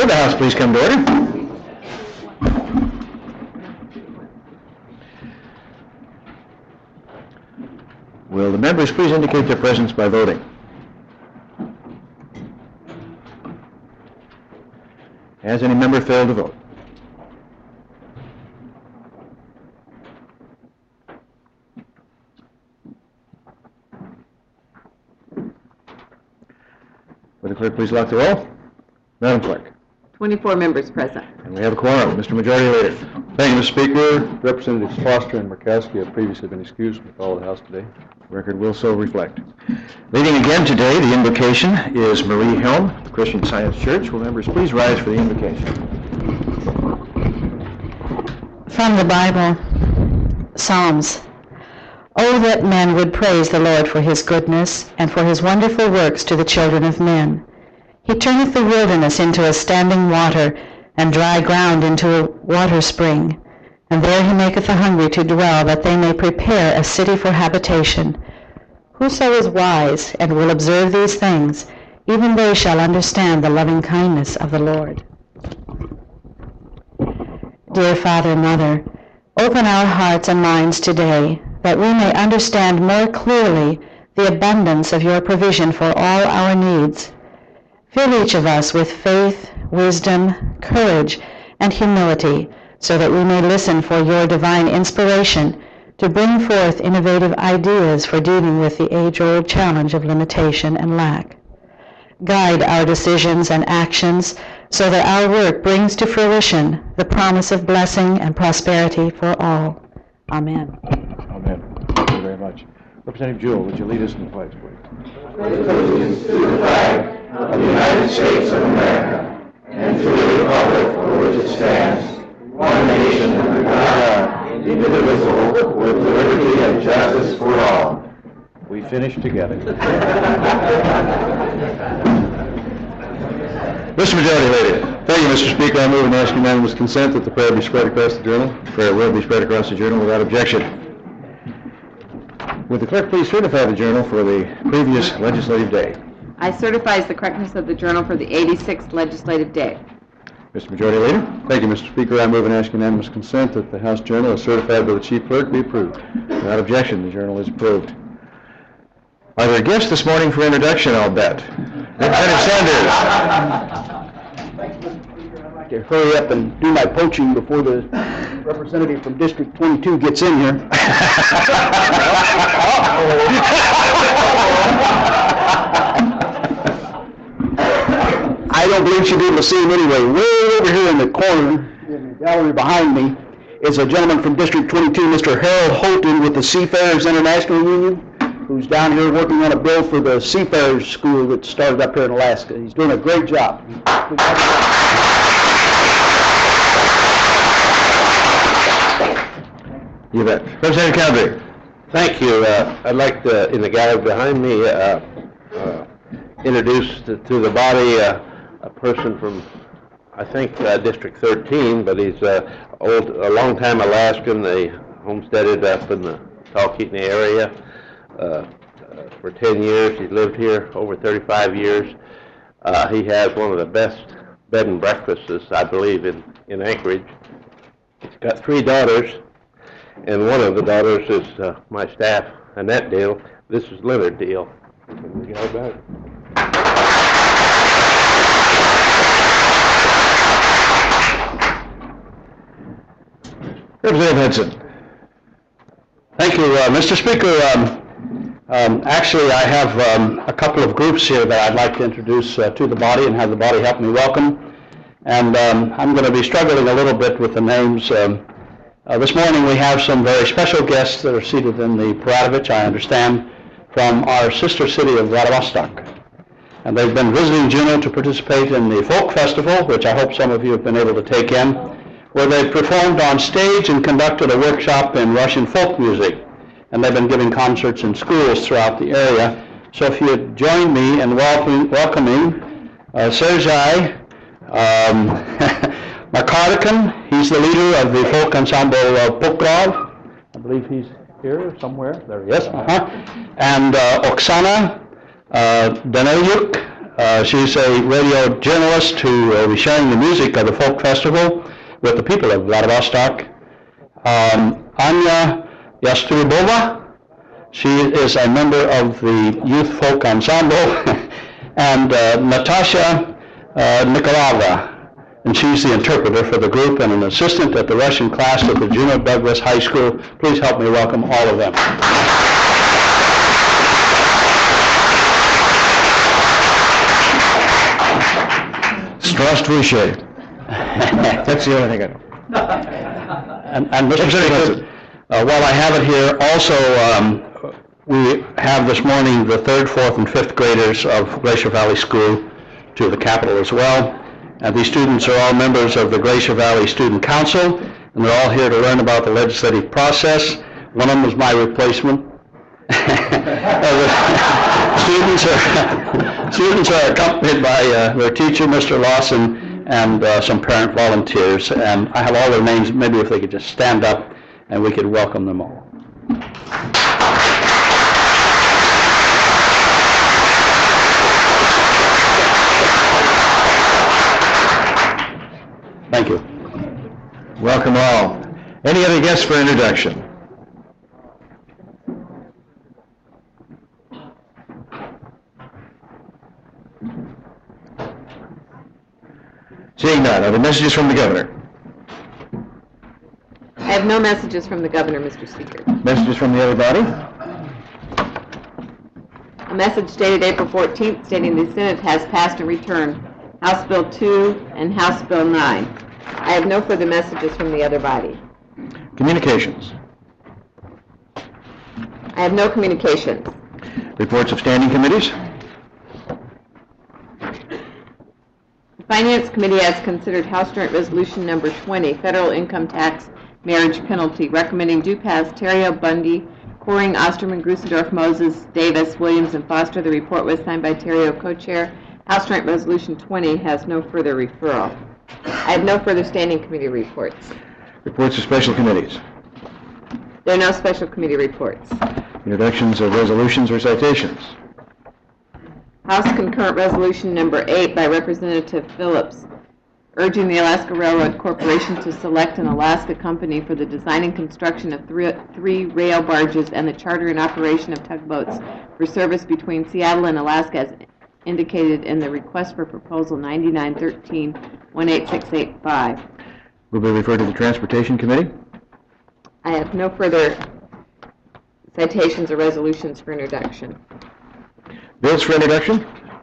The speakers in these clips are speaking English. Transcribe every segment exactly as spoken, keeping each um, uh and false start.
Would the House please come to order? Will the members please indicate their presence by voting? Has any member failed to vote? Would the clerk please lock the roll? Madam Clerk. twenty-four members present. And we have a quorum. Mister Majority Leader. Thank you, Mister Speaker. Representatives Foster and Murkowski have previously been excused from the call of the House today. Record will so reflect. Leading again today, the invocation is Marie Helm, the Christian Science Church. Will members please rise for the invocation? From the Bible, Psalms. Oh, that men would praise the Lord for his goodness and for his wonderful works to the children of men. He turneth the wilderness into a standing water, and dry ground into a water spring. And there he maketh the hungry to dwell, that they may prepare a city for habitation. Whoso is wise and will observe these things, even they shall understand the loving kindness of the Lord. Dear Father and Mother, open our hearts and minds today, that we may understand more clearly the abundance of your provision for all our needs. Fill each of us with faith, wisdom, courage, and humility, so that we may listen for your divine inspiration to bring forth innovative ideas for dealing with the age-old challenge of limitation and lack. Guide our decisions and actions so that our work brings to fruition the promise of blessing and prosperity for all. Amen. Amen. Thank you very much. Representative Jewell, would you lead us in the pledge, please? Allegiance to the flag of the United States of America and to the republic for which it stands, one nation under God, indivisible, with liberty and justice for all. We finish together. Mister Majority Leader. Thank you, Mister Speaker. I move and ask unanimous consent that the prayer be spread across the journal. Prayer will be spread across the journal without objection. Would the clerk please certify the journal for the previous legislative day? I certify the correctness of the journal for the eighty-sixth legislative day. Mister Majority Leader. Thank you, Mister Speaker. I move and ask unanimous consent that the House Journal, as certified by the Chief Clerk, be approved. Without objection, the journal is approved. Are there guests this morning for introduction, I'll bet? Representative Sanders. To hurry up and do my poaching before the representative from District twenty-two gets in here. I don't believe she'll be able to see him anyway. Way over here in the corner, in the gallery behind me, is a gentleman from District twenty-two, Mister Harold Holton with the Seafarers International Union, who's down here working on a bill for the Seafarers School that started up here in Alaska. He's doing a great job. You bet. Representative Cowdery. Thank you. Uh, I'd like to, in the gallery behind me, uh, uh, introduce to, to the body uh, a person from, I think, uh, District thirteen, but he's uh, old, a long-time Alaskan. They homesteaded up in the Talkeetna area uh, uh, for ten years. He's lived here over thirty-five years. Uh, he has one of the best bed and breakfasts, I believe, in, in Anchorage. He's got three daughters. And one of the daughters is uh, my staff, Annette Deal. This is Leonard Deal. Can we go back? Representative Hudson. Thank you, uh, Mister Speaker. Um, um, actually, I have um, a couple of groups here that I'd like to introduce uh, to the body and have the body help me welcome. And um, I'm going to be struggling a little bit with the names. Um, Uh, this morning we have some very special guests that are seated in the Paratovich, I understand, from our sister city of Vladivostok. And they've been visiting Juneau to participate in the Folk Festival, which I hope some of you have been able to take in, where they've performed on stage and conducted a workshop in Russian folk music. And they've been giving concerts in schools throughout the area. So if you'd join me in welcoming, welcoming uh, Sergei um, Makardikan. He's the leader of the folk ensemble of Pokrov. I believe he's here somewhere. There he is. Uh-huh. And uh, Oksana uh, Daniluk Uh, she's a radio journalist who will be sharing the music of the folk festival with the people of Vladivostok. Um, Anya Yastrubova, she is a member of the Youth Folk Ensemble, and uh, Natasha uh, Nikolava, and she's the interpreter for the group and an assistant at the Russian class at the Juneau Douglas High School. Please help me welcome all of them. Здравствуйте. That's the only thing I know. And, and Mister Speaker, uh, while I have it here, also um, we have this morning the third, fourth, and fifth graders of Glacier Valley School to the Capitol as well. And these students are all members of the Glacier Valley Student Council, and they're all here to learn about the legislative process. One of them was my replacement. students are students are accompanied by uh, their teacher, Mister Lawson, and uh, some parent volunteers. And I have all their names. Maybe if they could just stand up, and we could welcome them all. Thank you. Welcome all. Any other guests for introduction? Seeing none, are there messages from the governor? I have no messages from the governor, Mister Speaker. Messages from the other body? A message dated April fourteenth stating the Senate has passed and returned House Bill two and House Bill nine. I have no further messages from the other body. Communications. I have no communications. Reports of standing committees. The Finance Committee has considered House Joint Resolution Number twenty, Federal Income Tax Marriage Penalty, recommending do pass Terrio, Bundy, Coring, Osterman, Grusendorf, Moses, Davis, Williams, and Foster. The report was signed by Terrio, co-chair. House Joint Resolution twenty has no further referral. I have no further standing committee reports. Reports of special committees. There are no special committee reports. Introductions of resolutions or citations. House Concurrent Resolution Number eight by Representative Phillips, urging the Alaska Railroad Corporation to select an Alaska company for the design and construction of three, three rail barges and the charter and operation of tugboats for service between Seattle and Alaska as indicated in the request for proposal ninety-nine thirteen one eight six eight five. Will be referred to the Transportation Committee. I have no further citations or resolutions for introduction. Bills for introduction.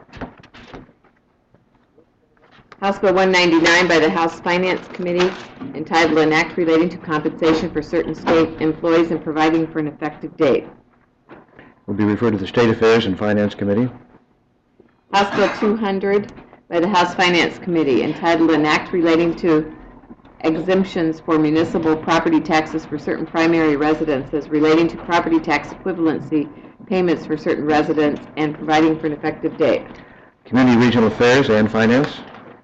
House Bill one ninety-nine by the House Finance Committee, entitled An Act Relating to Compensation for Certain State Employees and Providing for an Effective Date. Will be referred to the State Affairs and Finance Committee. House Bill two hundred by the House Finance Committee, entitled An Act Relating to Exemptions for Municipal Property Taxes for Certain Primary Residences, relating to property tax equivalency payments for certain residents, and providing for an effective date. Community Regional Affairs and Finance.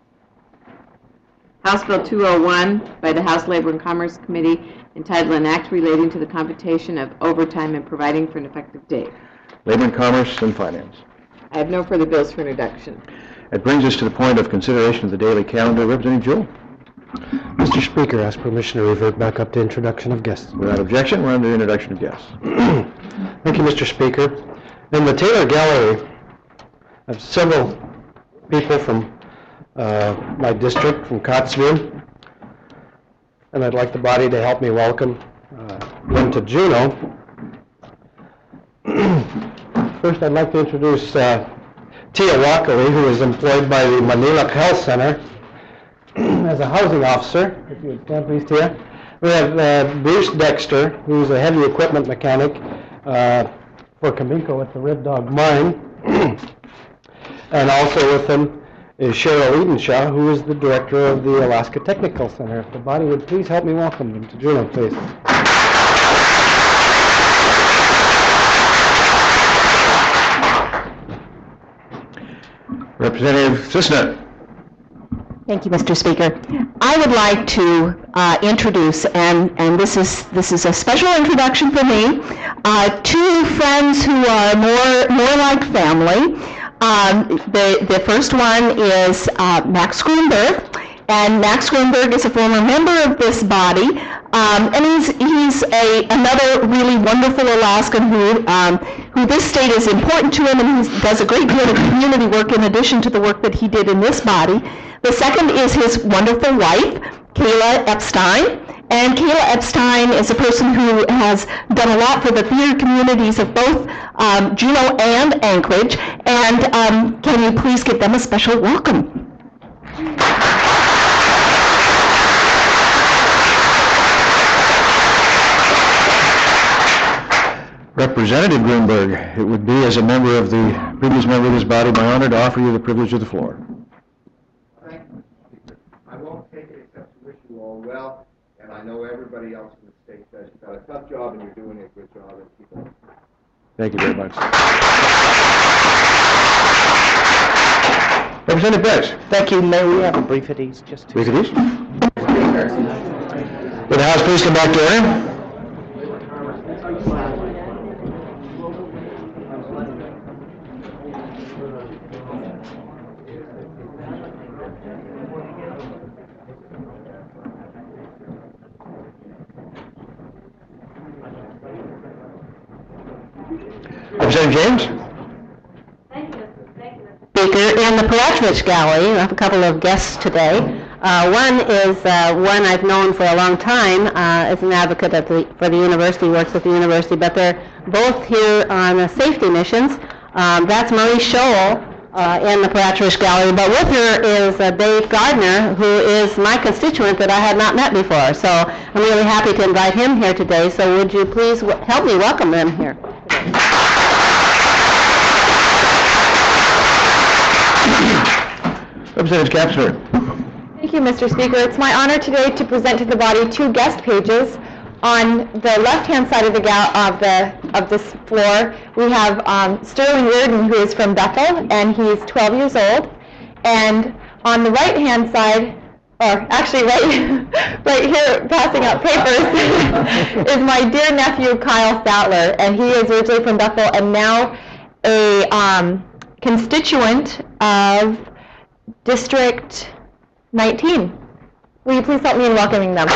House Bill two oh one by the House Labor and Commerce Committee, entitled An Act Relating to the Computation of Overtime and Providing for an Effective Date. Labor and Commerce and Finance. I have no further bills for introduction. That brings us to the point of consideration of the daily calendar. Representative Jewell. Mister Speaker, ask permission to revert back up to introduction of guests. Without objection, we're on to the introduction of guests. Thank you, Mister Speaker. In the Taylor Gallery, I have several people from uh, my district, from Cottsville, and I'd like the body to help me welcome uh, them to Juneau. First, I'd like to introduce uh, Tia Wakali, who is employed by the Manila Health Center as a housing officer. If you would stand, please, Tia. We have uh, Bruce Dexter, who's a heavy equipment mechanic uh, for Cominco at the Red Dog Mine. And also with him is Cheryl Edenshaw, who is the director of the Alaska Technical Center. If the body would please help me welcome them to Juneau, please. Representative Cisnet. Thank you, Mister Speaker. I would like to uh, introduce, and, and this is this is a special introduction for me, uh, two friends who are more more like family. Um, the, the first one is uh, Max Grunberg. And Max Grunberg is a former member of this body, um, and he's, he's a, another really wonderful Alaskan who, um, who this state is important to him, and he does a great deal of community work in addition to the work that he did in this body. The second is his wonderful wife, Kayla Epstein. And Kayla Epstein is a person who has done a lot for the theater communities of both um, Juneau and Anchorage. And um, can you please give them a special welcome? Representative Grunberg, it would be as a member of the, previous member of this body, my honor to offer you the privilege of the floor. Thank you. I won't take it except to wish you all well, and I know everybody else in the state does. You've got a tough job, and you're doing a good job, and keep it up. Thank you very much. Representative Betts. Thank you. May we have a brief at ease? Just to... Brief at ease. Will the House please come back to order? Representative James? Speaker, in the Parachmich Gallery, I have a couple of guests today. Uh, one is uh, one I've known for a long time uh, as an advocate at the, for the university, works at the university, but they're both here on uh, safety missions. Um, that's Marie Scholl uh, in the Parachmich Gallery, but with her is uh, Dave Gardner, who is my constituent that I had not met before. So I'm really happy to invite him here today. So would you please w- help me welcome them here today? Representative Kapsner. Thank you, Mister Speaker. It's my honor today to present to the body two guest pages. On the left-hand side of the gal- of the of this floor, we have um, Sterling Reardon, who is from Bethel, and he's twelve years old. And on the right-hand side, or actually right right here, passing out papers, is my dear nephew Kyle Statler, and he is originally from Bethel and now a um, constituent of District nineteen. Will you please help me in welcoming them?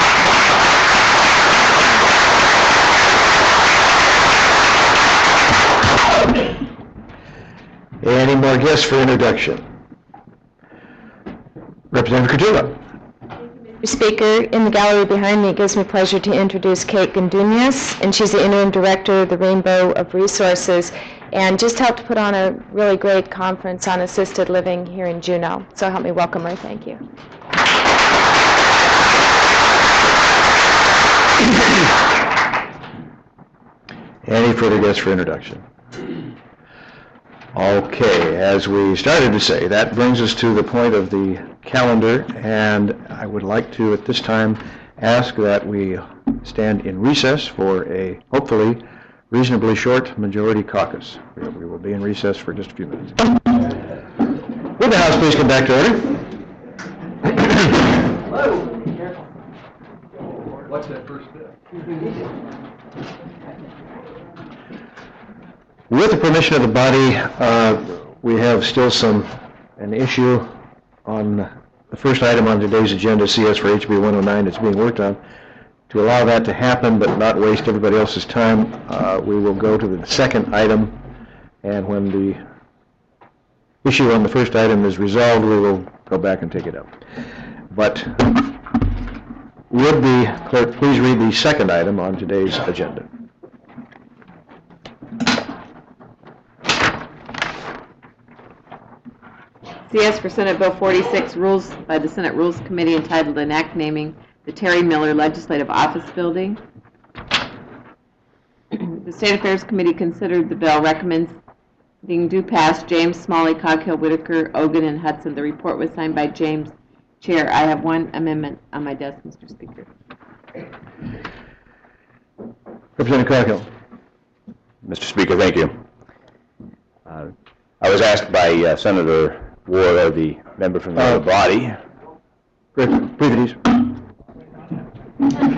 Any more guests for introduction? Representative Cordula. Mister Speaker, in the gallery behind me, it gives me pleasure to introduce Kate Gondunias, and she's the interim director of the Rainbow of Resources, and just helped put on a really great conference on assisted living here in Juneau. So help me welcome her. Thank you. Any further guests for introduction? Okay, as we started to say, that brings us to the point of the calendar, and I would like to at this time ask that we stand in recess for a hopefully reasonably short majority caucus. We will be in recess for just a few minutes. Would the House please come back to order? Hello. What's that first bit? With the permission of the body, uh, we have still some, an issue on the first item on today's agenda, C S for H B one oh nine, that's being worked on. To allow that to happen but not waste everybody else's time, uh, we will go to the second item, and when the issue on the first item is resolved, we will go back and take it up. But would the clerk please read the second item on today's agenda? C S for Senate Bill forty-six, rules by the Senate Rules Committee entitled An Act Naming the Terry Miller Legislative Office Building. The State Affairs Committee considered the bill, recommending do pass. James, Smalley, Coghill, Whitaker, Ogun, and Hudson. The report was signed by James. Chair, I have one amendment on my desk, Mister Speaker. Representative Coghill. Mister Speaker, thank you. Uh, I was asked by uh, Senator Ward, or the member from the Uh, other body. Brief, brief it ease.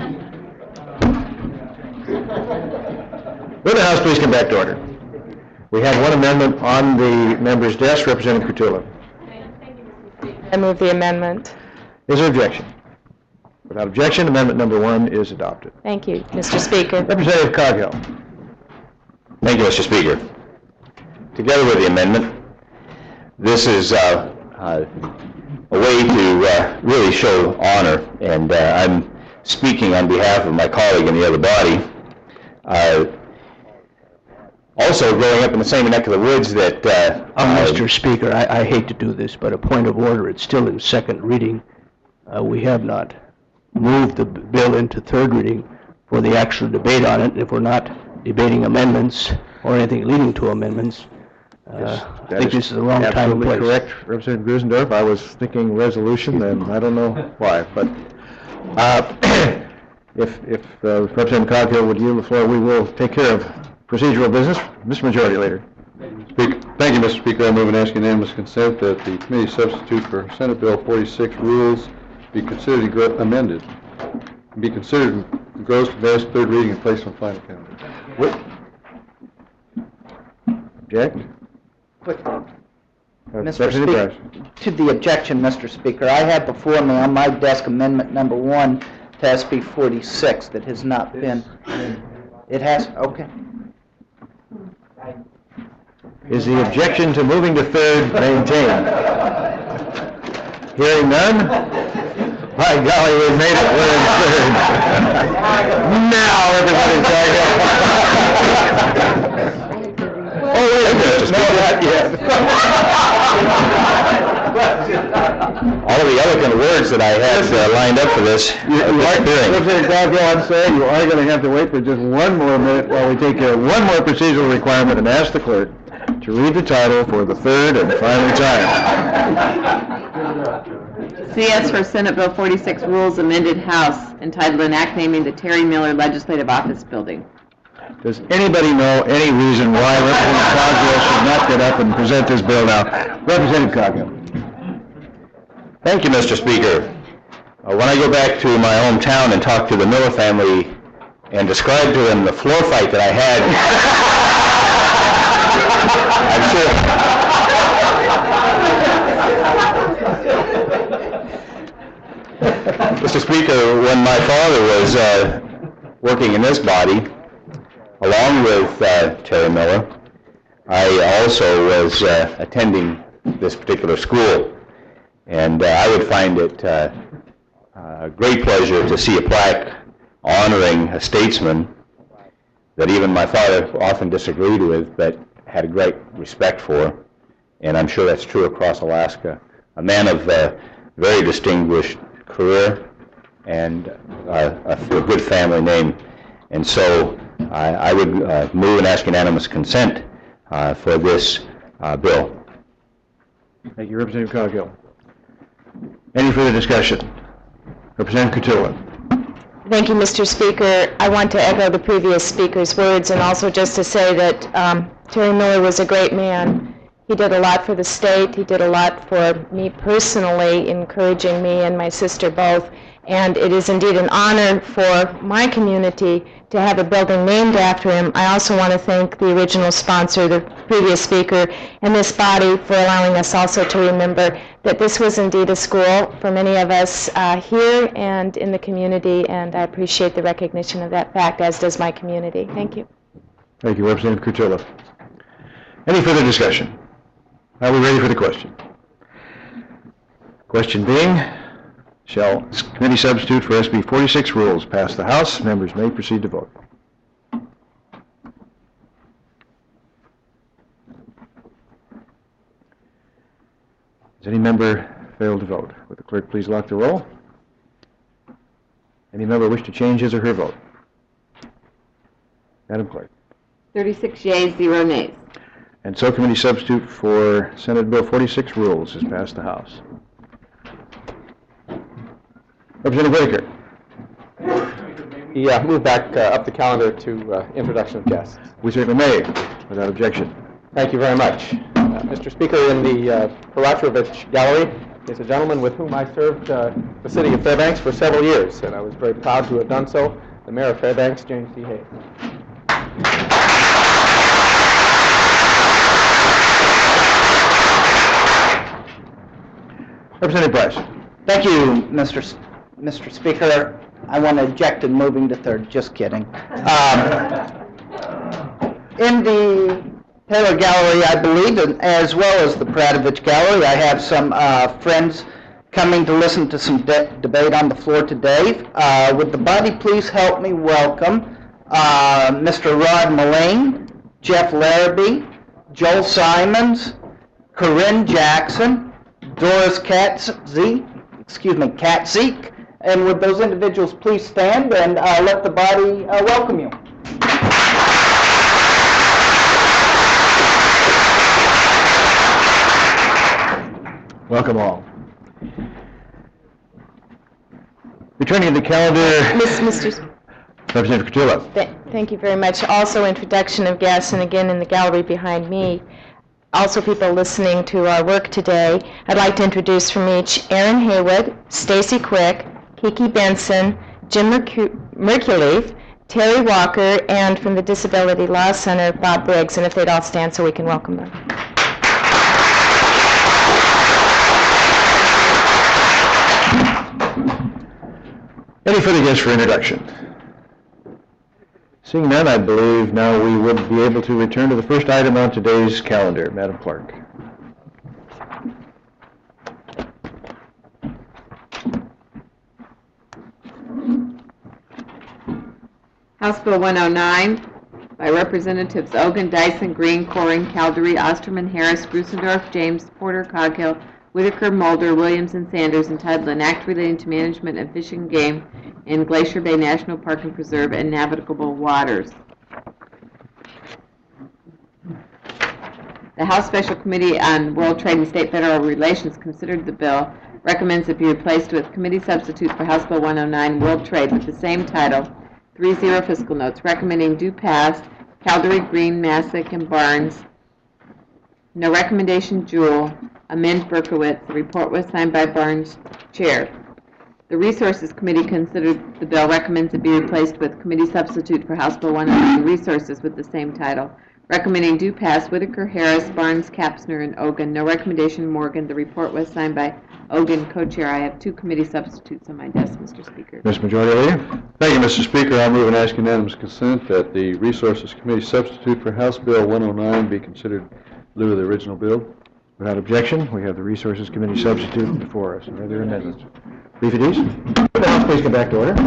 Will the House please come back to order? We have one amendment on the member's desk. Representative Kurtula. I move the amendment. Is there objection? Without objection, amendment number one is adopted. Thank you, Mister Speaker. Representative Coghill. Thank you, Mister Speaker. Together with the amendment, this is uh, uh, a way to uh, really show honor, and uh, I'm speaking on behalf of my colleague in the other body. Uh, also, growing up in the same neck of the woods that... Uh, uh, Mister Speaker, I, I hate to do this, but a point of order, it's still in second reading. Uh, we have not moved the b- bill into third reading for the actual debate on it. If we're not debating amendments or anything leading to amendments, uh, Yes, I that think this is the wrong time and place. Absolutely correct, Representative Grusendorf. I was thinking resolution, and I don't know why, but uh, if, if uh, Representative Coghill would yield the floor, we will take care of procedural business. Mister Majority Leader. Speaker, thank you, Mister Speaker. I move and ask unanimous consent that the committee substitute for Senate Bill forty-six rules be considered gro- amended, be considered gross to best third reading and placed on final calendar. What? Object? Quick, Uh, Mister Representative Speaker, Price. to the objection, Mister Speaker, I have before me on my desk amendment number one to S B forty-six that has not been, it has, okay. Is the objection to moving to third maintained? Hearing none? By golly, we made it. We're in third. Now, Representative Coghill. Oh, wait a minute. No, not yet. all of the eloquent words that I had uh, lined up for this, You uh, you this are, hearing. Representative Coghill, I'm saying you are going to have to wait for just one more minute while we take care of one more procedural requirement and ask the clerk to read the title for the third and final time. C S for Senate Bill forty-six Rules Amended House, entitled An Act Naming the Terry Miller Legislative Office Building. Does anybody know any reason why Representative Coghill should not get up and present this bill now? Representative Coghill. Thank you, Mister Speaker. Uh, when I go back to my hometown and talk to the Miller family and describe to them the floor fight that I had, I'm sure. Mister Speaker, when my father was uh, working in this body, along with uh, Terry Miller, I also was uh, attending this particular school. And uh, I would find it uh, a great pleasure to see a plaque honoring a statesman that even my father often disagreed with, but had a great respect for. And I'm sure that's true across Alaska. A man of uh, very distinguished career and uh, a, a good family name. And so I, I would uh, move and ask unanimous consent uh, for this uh, bill. Thank you, Representative Coghill. Any further discussion? Representative Kurtula. Thank you, Mister Speaker. I want to echo the previous speaker's words and also just to say that um, Terry Miller was a great man. He did a lot for the state. He did a lot for me personally, encouraging me and my sister both. And it is indeed an honor for my community to have a building named after him. I also want to thank the original sponsor, the previous speaker, and this body for allowing us also to remember that this was indeed a school for many of us uh, here and in the community, and I appreciate the recognition of that fact, as does my community. Thank you. Thank you, Representative Kurtula. Any further discussion? Are we ready for the question? Question being, shall committee substitute for S B forty-six rules pass the House? Members may proceed to vote. Does any member fail to vote? Would the clerk please lock the roll? Any member wish to change his or her vote? Madam Clerk. thirty-six yeas, zero nays. And so committee substitute for Senate Bill forty-six rules has passed the House. Representative Whitaker. Yeah, move back uh, up the calendar to uh, introduction of guests. We certainly may, without objection. Thank you very much. Uh, Mister Speaker, in the uh, Peratrovich Gallery is a gentleman with whom I served uh, the city of Fairbanks for several years, and I was very proud to have done so, the Mayor of Fairbanks, James D. Hay. Representative Price. Thank you, Mister S- Mister Speaker. I want to object in moving to third. Just kidding. Um, in the Taylor Gallery, I believe, and as well as the Pradovich Gallery, I have some uh, friends coming to listen to some de- debate on the floor today. Uh, would the body please help me welcome uh, Mister Rod Mullane, Jeff Larrabee, Joel Simons, Corinne Jackson, Doris Katzik, excuse me, Katzik, and would those individuals please stand and uh, let the body uh, welcome you. Welcome all. Returning to the calendar, Miss- Mister Representative Kurtula. Th- Thank you very much. Also, introduction of guests, and again in the gallery behind me, also people listening to our work today. I'd like to introduce from each Aaron Haywood, Stacy Quick, Kiki Benson, Jim Mercu- Merculeaf, Terry Walker, and from the Disability Law Center, Bob Briggs, and if they'd all stand so we can welcome them. Any further guests for introduction? Seeing none, I believe now we would be able to return to the first item on today's calendar. Madam Clerk. House Bill one oh nine by Representatives Ogun, Dyson, Green, Coring, Caldery, Osterman, Harris, Grusendorf, James, Porter, Coghill, Whitaker, Mulder, Williams, and Sanders, entitled An Act Relating to Management of Fishing Game in Glacier Bay National Park and Preserve and Navigable Waters. The House Special Committee on World Trade and State-Federal Relations considered the bill, recommends it be replaced with Committee Substitute for House Bill one oh nine, World Trade, with the same title, three zero fiscal notes, recommending do pass, Caldery, Green, Masick, and Barnes. No recommendation, Jewell. Amend, Berkowitz. The report was signed by Barnes, Chair. The Resources Committee considered the bill, recommends it be replaced with Committee Substitute for House Bill one oh nine, Resources, with the same title, recommending do pass, Whitaker, Harris, Barnes, Kapsner, and Ogun. No recommendation, Morgan. The report was signed by Ogun, co-chair. I have two committee substitutes on my desk, Mister Speaker. Mister Majority Leader. Thank you, Mister Speaker. I move and ask unanimous consent that the Resources Committee substitute for House Bill one oh nine be considered in lieu of the original bill. Without objection, we have the Resources Committee substitute before us. Are there amendments? Brief it is. Would the House please come back to order?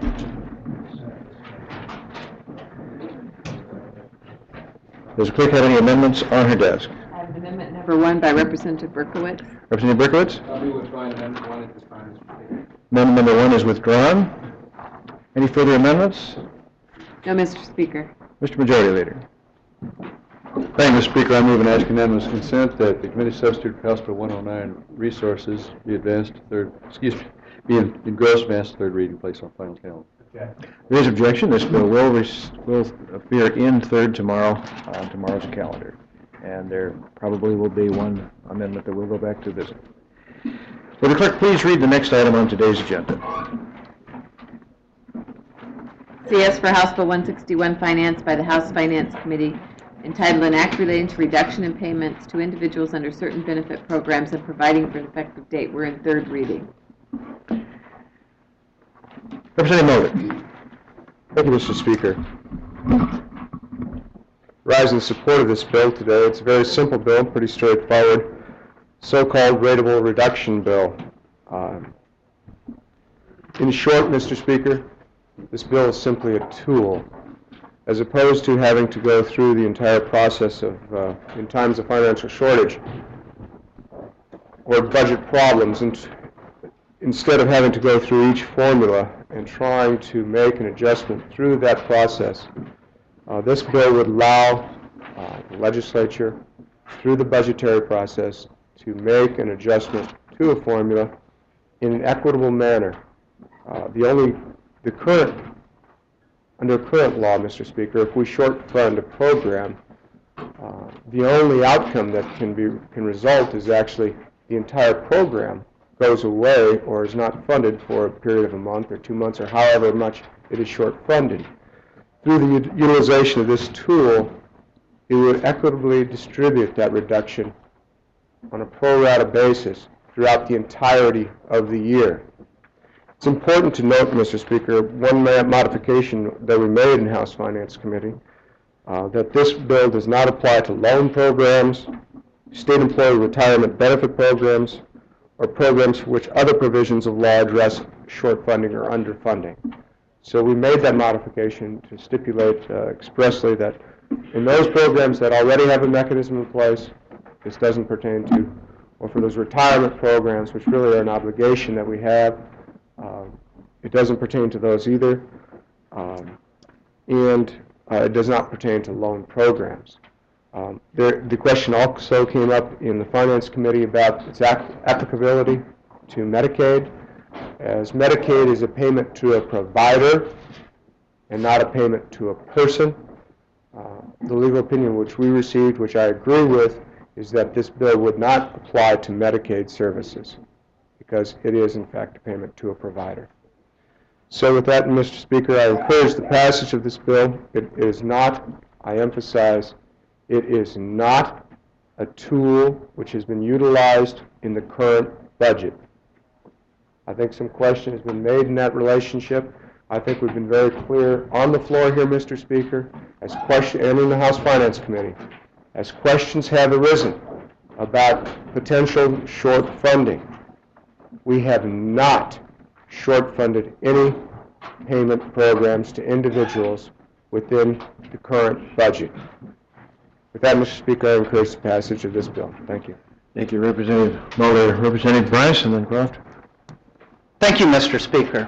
Does the clerk have any amendments on her desk? I have amendment number one by Representative Berkowitz. Representative Berkowitz? I'll be withdrawing amendment one at this time, Mister Speaker. Amendment number one is withdrawn. Any further amendments? No, Mister Speaker. Mister Majority Leader. Thank you, Mister Speaker. I move and ask unanimous consent that the Committee Substitute for House Bill one oh nine, Resources, be advanced to third, excuse me, be engrossed, advanced to third reading, placed on final calendar. There is objection. This bill will, res- will appear in third tomorrow on tomorrow's calendar. And there probably will be one amendment that will go back to visit. Will the clerk please read the next item on today's agenda? C S for House Bill one sixty-one, financed by the House Finance Committee, entitled An Act Relating to Reduction in Payments to Individuals Under Certain Benefit Programs and Providing for an Effective Date. We're in third reading. Representative Mulder. Thank you, Mister Speaker. Rise in support of this bill today. It's a very simple bill, pretty straightforward. So-called rateable reduction bill. Um, in short, Mister Speaker, this bill is simply a tool. As opposed to having to go through the entire process of, uh, in times of financial shortage or budget problems, and instead of having to go through each formula and trying to make an adjustment through that process, uh, this bill would allow uh, the legislature, through the budgetary process, to make an adjustment to a formula in an equitable manner. Uh, the only, the current, under current law, Mister Speaker, if we short fund a program, uh, the only outcome that can be can result is actually the entire program goes away or is not funded for a period of a month or two months or however much it is short funded. Through the u- utilization of this tool, it would equitably distribute that reduction on a pro rata basis throughout the entirety of the year. It's important to note, Mister Speaker, one modification that we made in House Finance Committee, uh, that this bill does not apply to loan programs, state employee retirement benefit programs, or programs for which other provisions of law address short funding or underfunding. So we made that modification to stipulate uh, expressly that in those programs that already have a mechanism in place, this doesn't pertain to, or for those retirement programs, which really are an obligation that we have, uh, it doesn't pertain to those either, um, and uh, it does not pertain to loan programs. Um, there, the question also came up in the Finance Committee about its applicability to Medicaid, as Medicaid is a payment to a provider and not a payment to a person. Uh, the legal opinion which we received, which I agree with, is that this bill would not apply to Medicaid services because it is, in fact, a payment to a provider. So with that, Mister Speaker, I encourage the passage of this bill. It is not, I emphasize, it is not a tool which has been utilized in the current budget. I think some question has been made in that relationship. I think we've been very clear on the floor here, Mister Speaker, as question, and in the House Finance Committee, as questions have arisen about potential short funding. We have not short funded any payment programs to individuals within the current budget. With that, Mister Speaker, I encourage the passage of this bill. Thank you. Thank you, Representative Mulder. Representative Bryce, and then Croft. Thank you, Mister Speaker.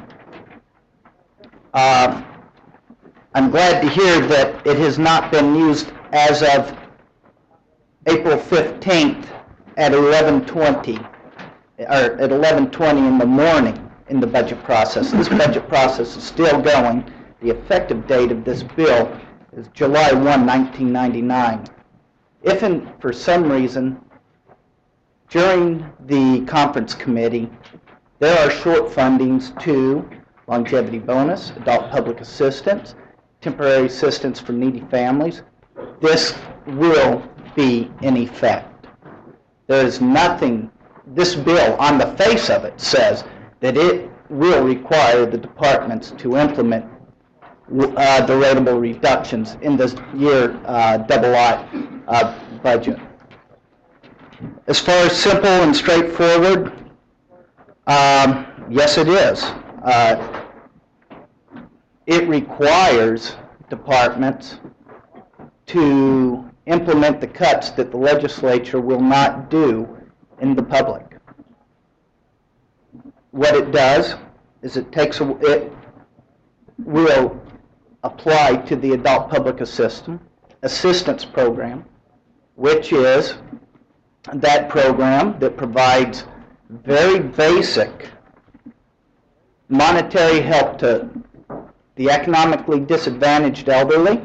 Uh, I'm glad to hear that it has not been used as of April fifteenth at eleven twenty, or at eleven twenty in the morning in the budget process. This budget process is still going. The effective date of this bill is July first, nineteen ninety-nine. If, in, for some reason, during the conference committee, there are short fundings to longevity bonus, adult public assistance, temporary assistance for needy families, this will be in effect. There is nothing, this bill on the face of it says that it will require the departments to implement uh, the rateable reductions in this year uh, double I uh, budget. As far as simple and straightforward, um, yes it is. Uh, it requires departments to implement the cuts that the legislature will not do in the public. What it does is it takes a, it will apply to the adult public assistance assistance program, which is that program that provides very basic monetary help to the economically disadvantaged elderly,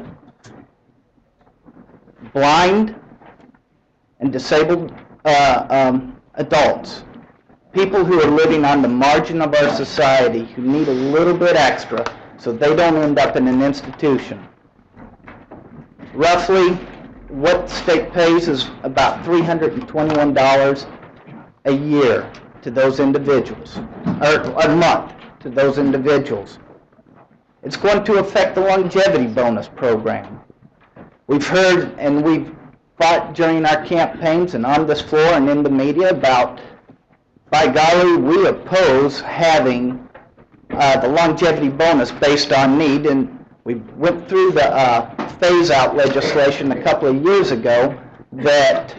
blind, and disabled uh, um, adults, people who are living on the margin of our society who need a little bit extra so they don't end up in an institution. Roughly, what the state pays is about three hundred twenty-one dollars a year to those individuals, or a month to those individuals. It's going to affect the longevity bonus program. We've heard and we've fought during our campaigns and on this floor and in the media about, by golly, we oppose having uh, the longevity bonus based on need, and we went through the uh, phase-out legislation a couple of years ago that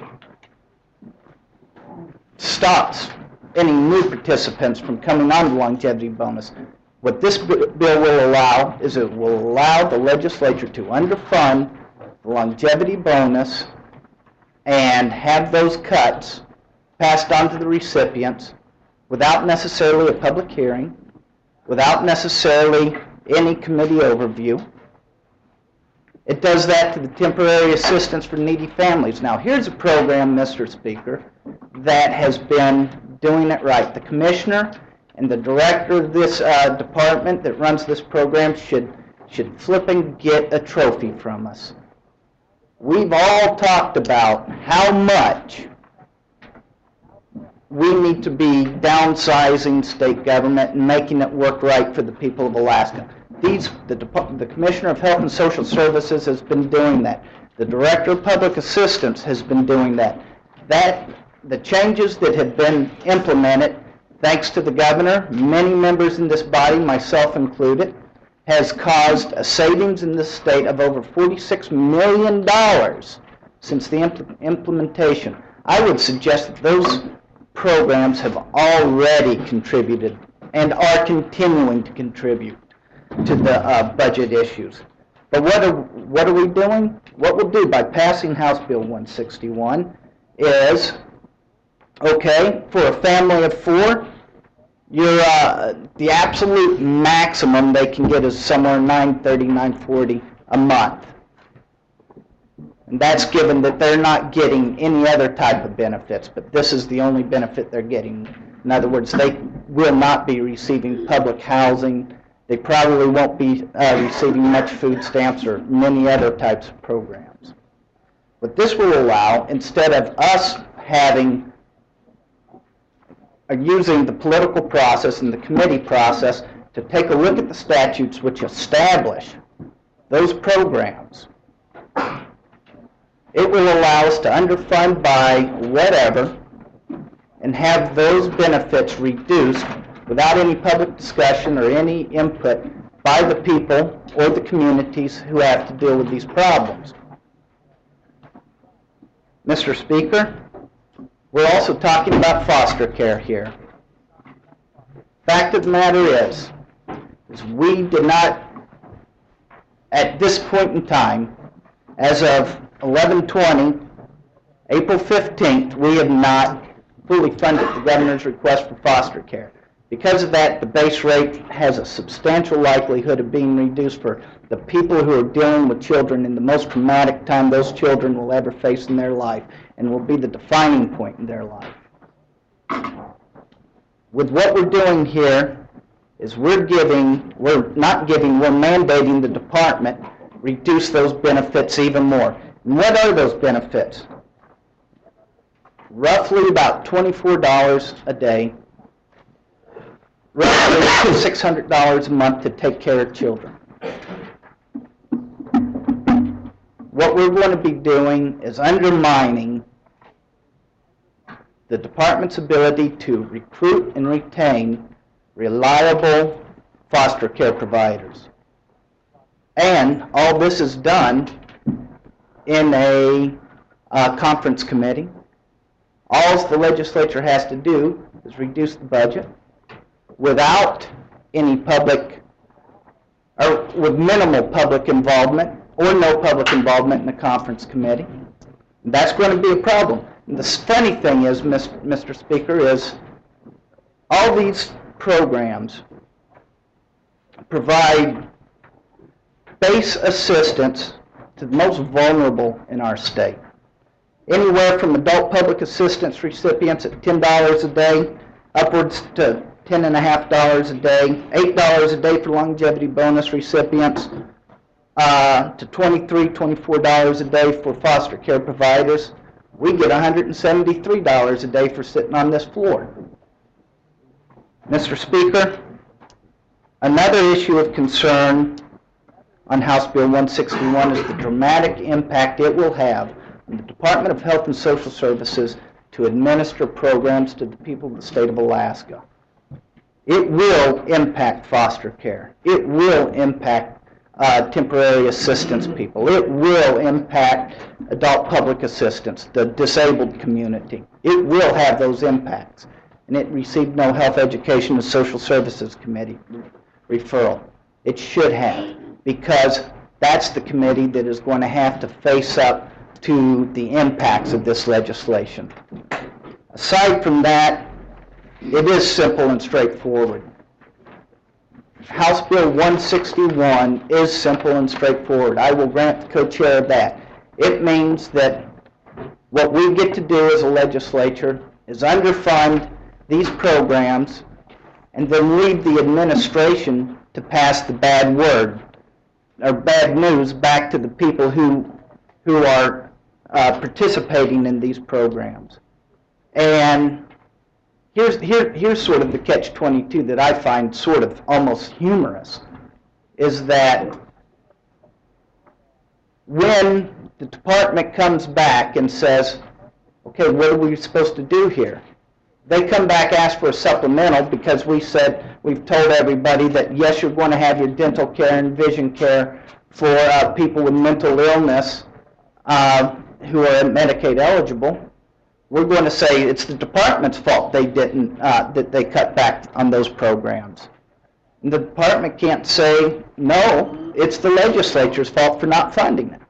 stops any new participants from coming on the longevity bonus. What this bill will allow is it will allow the legislature to underfund the longevity bonus and have those cuts passed on to the recipients without necessarily a public hearing, without necessarily any committee overview. It does that to the temporary assistance for needy families. Now, here's a program, Mister Speaker, that has been doing it right. The commissioner and the director of this uh, department that runs this program should, should flip and get a trophy from us. We've all talked about how much we need to be downsizing state government and making it work right for the people of Alaska. These, the, Dep- the Commissioner of Health and Social Services has been doing that. The Director of Public Assistance has been doing that. That, the changes that have been implemented, thanks to the governor, many members in this body, myself included, has caused a savings in this state of over forty-six million dollars since the impl- implementation. I would suggest that those programs have already contributed and are continuing to contribute to the uh, budget issues. But what are, what are we doing? What we'll do by passing House Bill one sixty-one is, okay, for a family of four, You're, uh, the absolute maximum they can get is somewhere nine thirty, nine forty a month. And that's given that they're not getting any other type of benefits, but this is the only benefit they're getting. In other words, they will not be receiving public housing. They probably won't be uh, receiving much food stamps or many other types of programs. What this will allow, instead of us having are using the political process and the committee process to take a look at the statutes which establish those programs, it will allow us to underfund by whatever and have those benefits reduced without any public discussion or any input by the people or the communities who have to deal with these problems. Mister Speaker, we're also talking about foster care here. Fact of the matter is, is we did not, at this point in time, as of eleven twenty, April fifteenth, we have not fully funded the governor's request for foster care. Because of that, the base rate has a substantial likelihood of being reduced for the people who are dealing with children in the most traumatic time those children will ever face in their life, and will be the defining point in their life. With what we're doing here is we're giving, we're not giving, we're mandating the department reduce those benefits even more. And what are those benefits? Roughly about twenty-four dollars a day, roughly six hundred dollars a month to take care of children. What we're going to be doing is undermining the department's ability to recruit and retain reliable foster care providers. And all this is done in a uh, conference committee. All the legislature has to do is reduce the budget without any public, or with minimal public involvement, or no public involvement in the conference committee. And that's going to be a problem. And the funny thing is, Mister Speaker, is all these programs provide base assistance to the most vulnerable in our state. Anywhere from adult public assistance recipients at ten dollars a day, upwards to ten dollars and fifty cents a day, eight dollars a day for longevity bonus recipients, uh, to twenty-three dollars, twenty-four dollars a day for foster care providers. We get one hundred seventy-three dollars a day for sitting on this floor. Mister Speaker, another issue of concern on House Bill one sixty-one is the dramatic impact it will have on the Department of Health and Social Services to administer programs to the people of the state of Alaska. It will impact foster care. It will impact uh, temporary assistance people. It will impact adult public assistance, the disabled community. It will have those impacts. And it received no Health, Education, and Social Services Committee referral. It should have, because that's the committee that is going to have to face up to the impacts of this legislation. Aside from that, it is simple and straightforward. House Bill one sixty-one is simple and straightforward. I will grant the co-chair of that. It means that what we get to do as a legislature is underfund these programs and then leave the administration to pass the bad word or bad news back to the people who, who are uh, participating in these programs. And here's, here, here's sort of the catch twenty-two that I find sort of almost humorous, is that when the department comes back and says, okay, what are we supposed to do here? They come back, ask for a supplemental because we said, we've told everybody that yes, you're going to have your dental care and vision care for uh, people with mental illness uh, who are Medicaid eligible. We're going to say it's the department's fault they didn't, uh, that they cut back on those programs. And the department can't say, no, it's the legislature's fault for not funding it.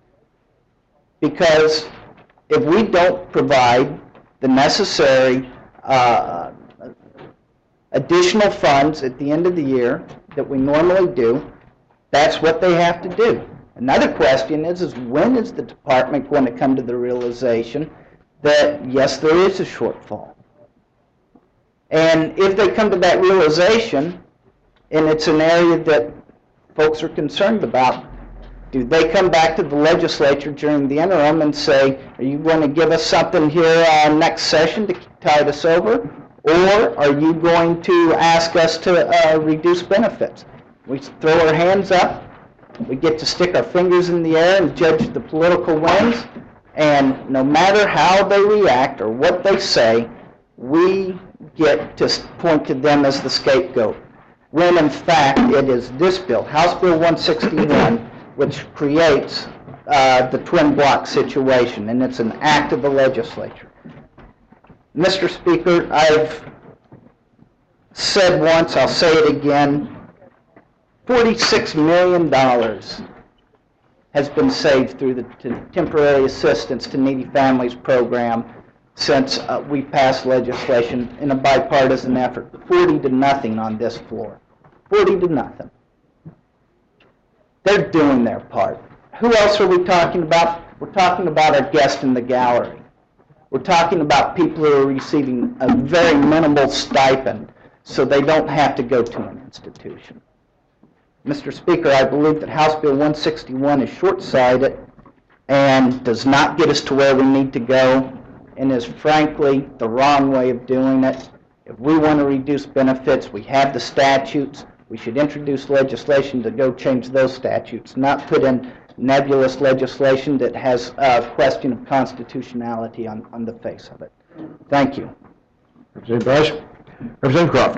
Because if we don't provide the necessary uh, additional funds at the end of the year that we normally do, that's what they have to do. Another question is, is when is the department going to come to the realization that, yes, there is a shortfall? And if they come to that realization, and it's an area that folks are concerned about, do they come back to the legislature during the interim and say, are you going to give us something here uh, next session to tide us over? Or are you going to ask us to uh, reduce benefits? We throw our hands up, we get to stick our fingers in the air and judge the political winds, and no matter how they react or what they say, we get to point to them as the scapegoat. When in fact it is this bill, House Bill one sixty-one, which creates uh, the twin block situation, and it's an act of the legislature. Mister Speaker, I've said once, I'll say it again, forty-six million dollars has been saved through the Temporary Assistance to Needy Families program since uh, we passed legislation in a bipartisan effort. forty to nothing on this floor. forty to nothing. They're doing their part. Who else are we talking about? We're talking about our guest in the gallery. We're talking about people who are receiving a very minimal stipend so they don't have to go to an institution. Mister Speaker, I believe that House Bill one sixty-one is short-sighted and does not get us to where we need to go, and is frankly the wrong way of doing it. If we want to reduce benefits, we have the statutes. We should introduce legislation to go change those statutes, not put in nebulous legislation that has a question of constitutionality on, on the face of it. Thank you. Representative Brush. Representative Croft.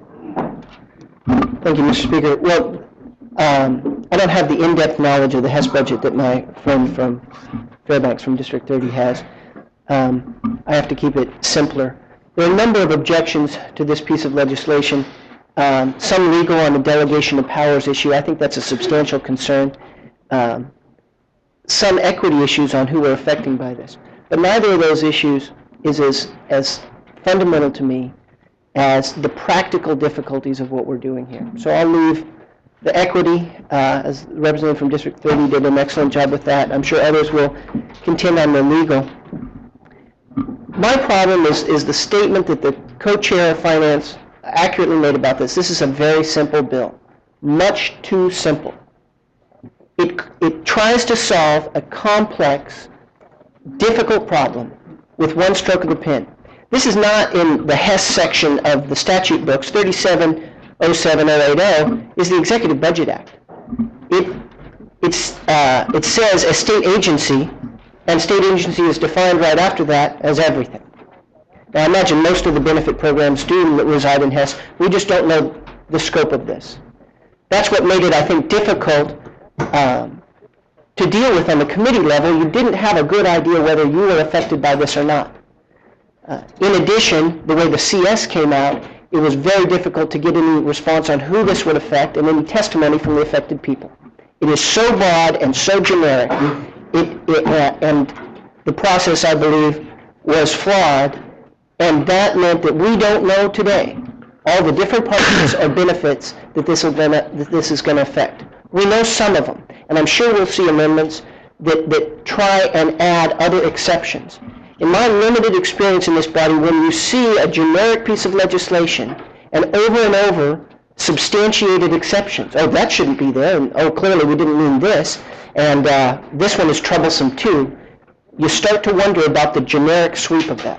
Thank you, Mister Speaker. Well, um, I don't have the in-depth knowledge of the Hess budget that my friend from Fairbanks from District thirty has. Um, I have to keep it simpler. There are a number of objections to this piece of legislation. Um, some legal on the delegation of powers issue. I think that's a substantial concern. Um, some equity issues on who we're affecting by this. But neither of those issues is as, as fundamental to me as the practical difficulties of what we're doing here. So I'll leave the equity, uh, as the representative from District thirty did an excellent job with that. I'm sure others will contend on the legal. My problem is, is the statement that the co-chair of finance accurately made about this. This is a very simple bill, much too simple. It, it tries to solve a complex, difficult problem with one stroke of the pen. This is not in the Hess section of the statute books. thirty-seven oh seven oh eight oh is the Executive Budget Act. It, it's, uh, it says a state agency, and state agency is defined right after that as everything. Now, I imagine most of the benefit programs do reside in Hess. We just don't know the scope of this. That's what made it, I think, difficult um, to deal with on the committee level. You didn't have a good idea whether you were affected by this or not. Uh, in addition, the way the C S came out, it was very difficult to get any response on who this would affect and any testimony from the affected people. It is so broad and so generic, it, it, uh, and the process, I believe, was flawed. And that meant that we don't know today all the different parts or benefits that this, gonna, that this is going to affect. We know some of them, and I'm sure we'll see amendments that, that try and add other exceptions. In my limited experience in this body, when you see a generic piece of legislation and over and over substantiated exceptions, oh, that shouldn't be there, and oh, clearly we didn't mean this, and uh, this one is troublesome too, you start to wonder about the generic sweep of that.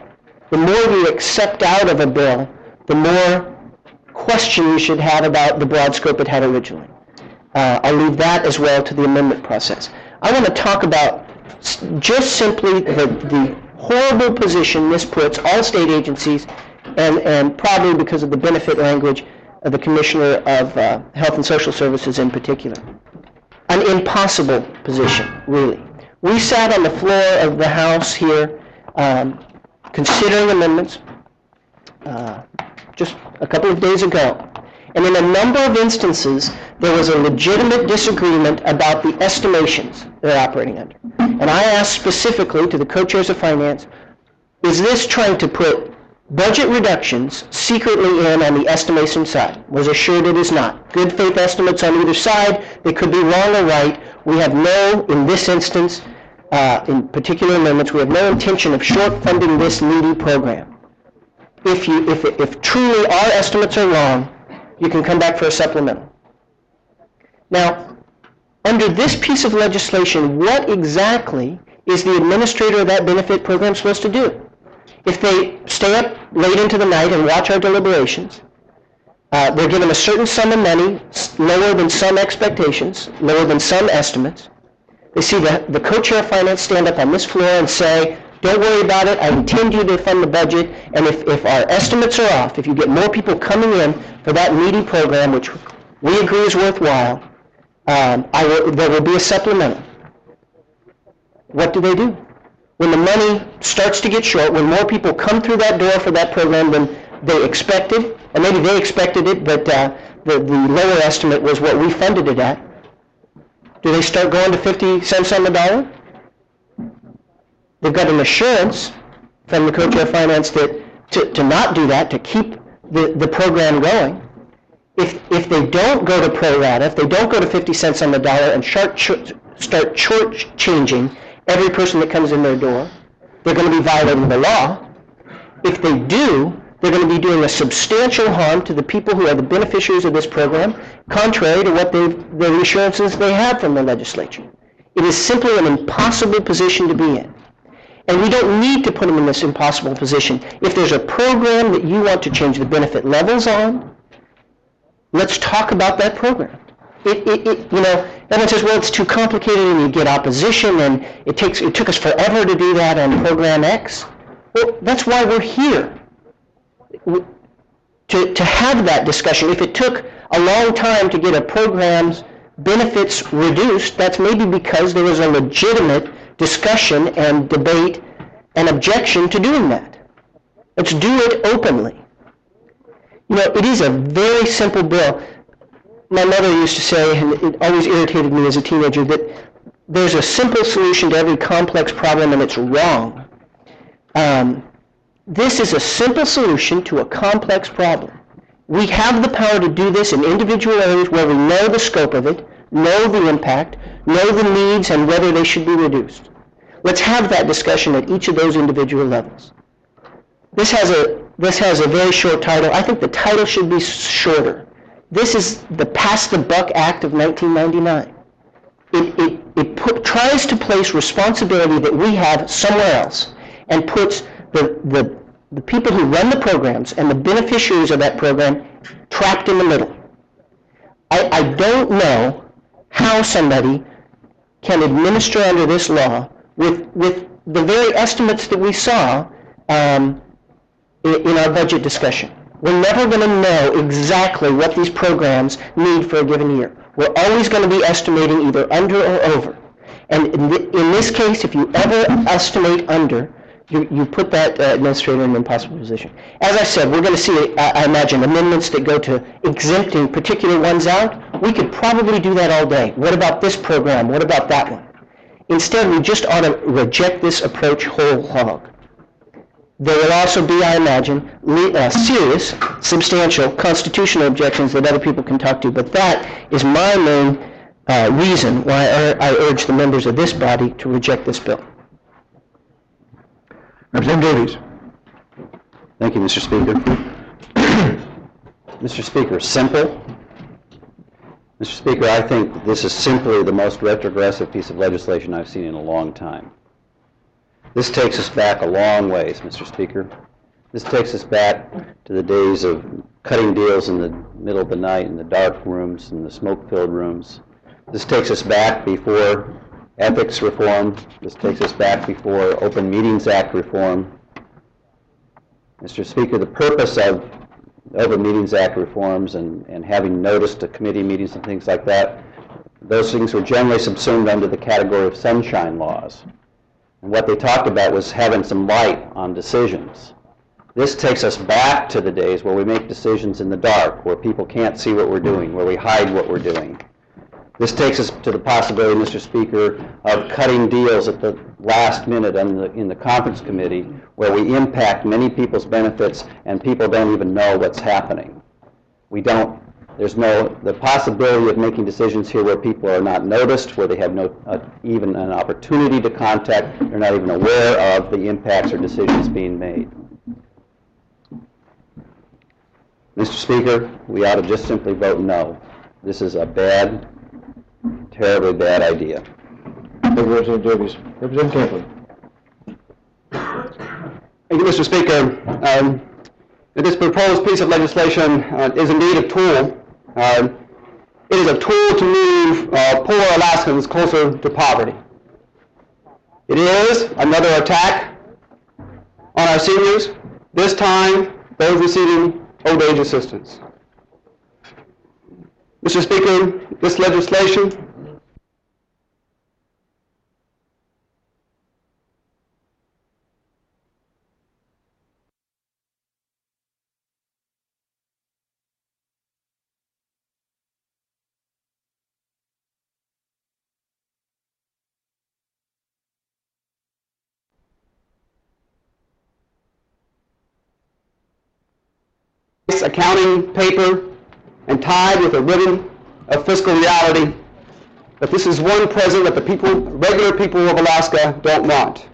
The more you accept out of a bill, the more question you should have about the broad scope it had originally. Uh, I'll leave that as well to the amendment process. I want to talk about s- just simply the, the horrible position this puts all state agencies, and, and probably because of the benefit language of the Commissioner of uh, Health and Social Services in particular. An impossible position, really. We sat on the floor of the House here um, considering amendments uh, just a couple of days ago. And in a number of instances, there was a legitimate disagreement about the estimations they're operating under. And I asked specifically to the co-chairs of finance, is this trying to put budget reductions secretly in on the estimation side? Was assured it is not. Good faith estimates on either side. They could be wrong or right. We have no, in this instance, uh, in particular amendments, we have no intention of short funding this needy program. If you, if, if truly our estimates are wrong, you can come back for a supplemental. Now, under this piece of legislation, what exactly is the administrator of that benefit program supposed to do? If they stay up late into the night and watch our deliberations, uh, they're given a certain sum of money, lower than some expectations, lower than some estimates. They see the, the co-chair of finance stand up on this floor and say, don't worry about it, I intend you to fund the budget, and if, if our estimates are off, if you get more people coming in for that needy program, which we agree is worthwhile, um, I will, there will be a supplemental. What do they do? When the money starts to get short, when more people come through that door for that program than they expected, and maybe they expected it, but uh, the, the lower estimate was what we funded it at, do they start going to fifty cents on the dollar? They've got an assurance from the co-chair of finance that to, to not do that, to keep the, the program going. If, if they don't go to pro rata, if they don't go to fifty cents on the dollar and start, start short-changing every person that comes in their door, they're going to be violating the law. If they do, they're going to be doing a substantial harm to the people who are the beneficiaries of this program, contrary to what they've, the assurances they have from the legislature. It is simply an impossible position to be in. And we don't need to put them in this impossible position. If there's a program that you want to change the benefit levels on, let's talk about that program. It, it, it, you know, everyone says, well, it's too complicated and you get opposition and it takes it took us forever to do that on program X. Well, that's why we're here, to, to have that discussion. If it took a long time to get a program's benefits reduced, that's maybe because there was a legitimate discussion and debate and objection to doing that. Let's do it openly. You know, it is a very simple bill. My mother used to say, and it always irritated me as a teenager, that there's a simple solution to every complex problem and it's wrong. Um, this is a simple solution to a complex problem. We have the power to do this in individual areas where we know the scope of it, know the impact, know the needs and whether they should be reduced. Let's have that discussion at each of those individual levels. This has a, this has a very short title. I think the title should be shorter. This is the Pass the Buck Act of nineteen ninety-nine. It, it, it put, tries to place responsibility that we have somewhere else and puts the, the, the people who run the programs and the beneficiaries of that program trapped in the middle. I, I don't know how somebody can administer under this law with, with the very estimates that we saw um, in, in our budget discussion. We're never going to know exactly what these programs need for a given year. We're always going to be estimating either under or over. And in, th in this case, if you ever estimate under, you, you put that uh, administrator in an impossible position. As I said, we're going to see, uh, I imagine, amendments that go to exempting particular ones out. We could probably do that all day. What about this program? What about that one? Instead, we just ought to reject this approach whole hog. There will also be, I imagine, uh, serious, substantial constitutional objections that other people can talk to, but that is my main uh, reason why I, I urge the members of this body to reject this bill. Representative Davies. Thank you, Mister Speaker. Mister Speaker, simple. Mister Speaker, I think this is simply the most retrogressive piece of legislation I've seen in a long time. This takes us back a long ways, Mister Speaker. This takes us back to the days of cutting deals in the middle of the night in the dark rooms and the smoke-filled rooms. This takes us back before ethics reform. This takes us back before Open Meetings Act reform. Mister Speaker, the purpose of Open Meetings Act reforms and, and having notice to committee meetings and things like that, those things were generally subsumed under the category of sunshine laws. And what they talked about was having some light on decisions. This takes us back to the days where we make decisions in the dark, where people can't see what we're doing, where we hide what we're doing. This takes us to the possibility, Mister Speaker, of cutting deals at the last minute in the, in the conference committee, where we impact many people's benefits and people don't even know what's happening. We don't, there's no, the possibility of making decisions here where people are not noticed, where they have no, uh, even an opportunity to contact, they're not even aware of the impacts or decisions being made. Mister Speaker, we ought to just simply vote no. This is a bad, terribly bad idea. Thank you, Representative Davies. Representative Camplin. Thank you, Mister Speaker. Um, this proposed piece of legislation uh, is indeed a tool. Uh, it is a tool to move uh, poor Alaskans closer to poverty. It is another attack on our seniors, this time those receiving old age assistance. Mister Speaker, this legislation accounting paper and tied with a ribbon of fiscal reality, that this is one president that the people, regular people of Alaska don't want.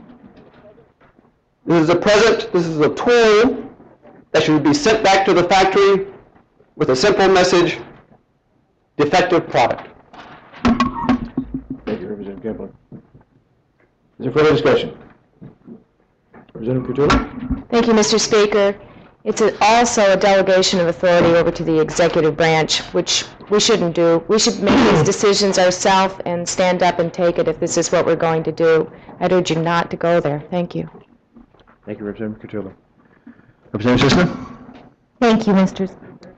This is a present, this is a tool that should be sent back to the factory with a simple message: defective product. Thank you, Representative Camplin. Is there further discussion? Representative Coutula? Thank you, Mister Speaker. It's a- also a delegation of authority over to the executive branch, which we shouldn't do. We should make these decisions ourselves and stand up and take it if this is what we're going to do. I'd urge you not to go there. Thank you. Thank you, Representative Coutula. Representative Sissener? Thank you, Mister Speaker.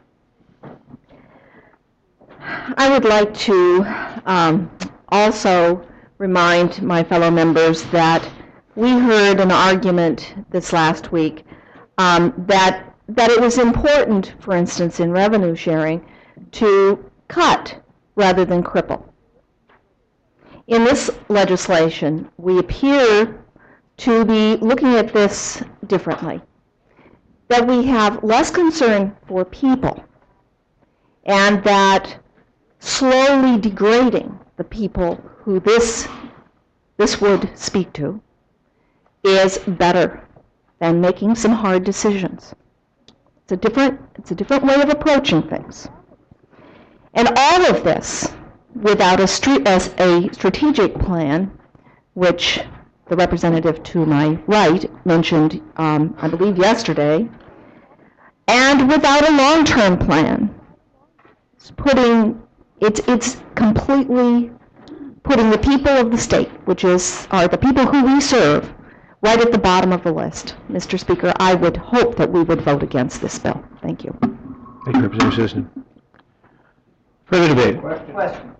I would like to um, also remind my fellow members that we heard an argument this last week um, that that it was important, for instance, in revenue sharing, to cut rather than cripple. In this legislation, we appear to be looking at this differently, that we have less concern for people, and that slowly degrading the people who this, this would speak to is better than making some hard decisions. It's a different, it's a different way of approaching things. And all of this without a, stre- as a strategic plan, which the representative to my right mentioned, um, I believe yesterday, and without a long-term plan. It's putting, it's, it's completely putting the people of the state, which is, are the people who we serve, right at the bottom of the list. Mister Speaker, I would hope that we would vote against this bill. Thank you. Thank you, Representative Sissener. Further debate? Question.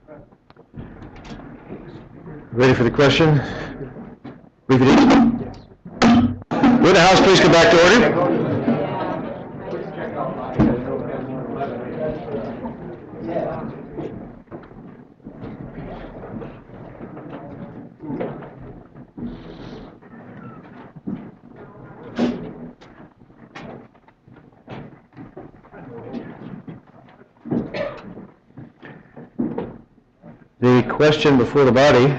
Ready for the question? Brief it each. Would the House please come back to order? The question before the body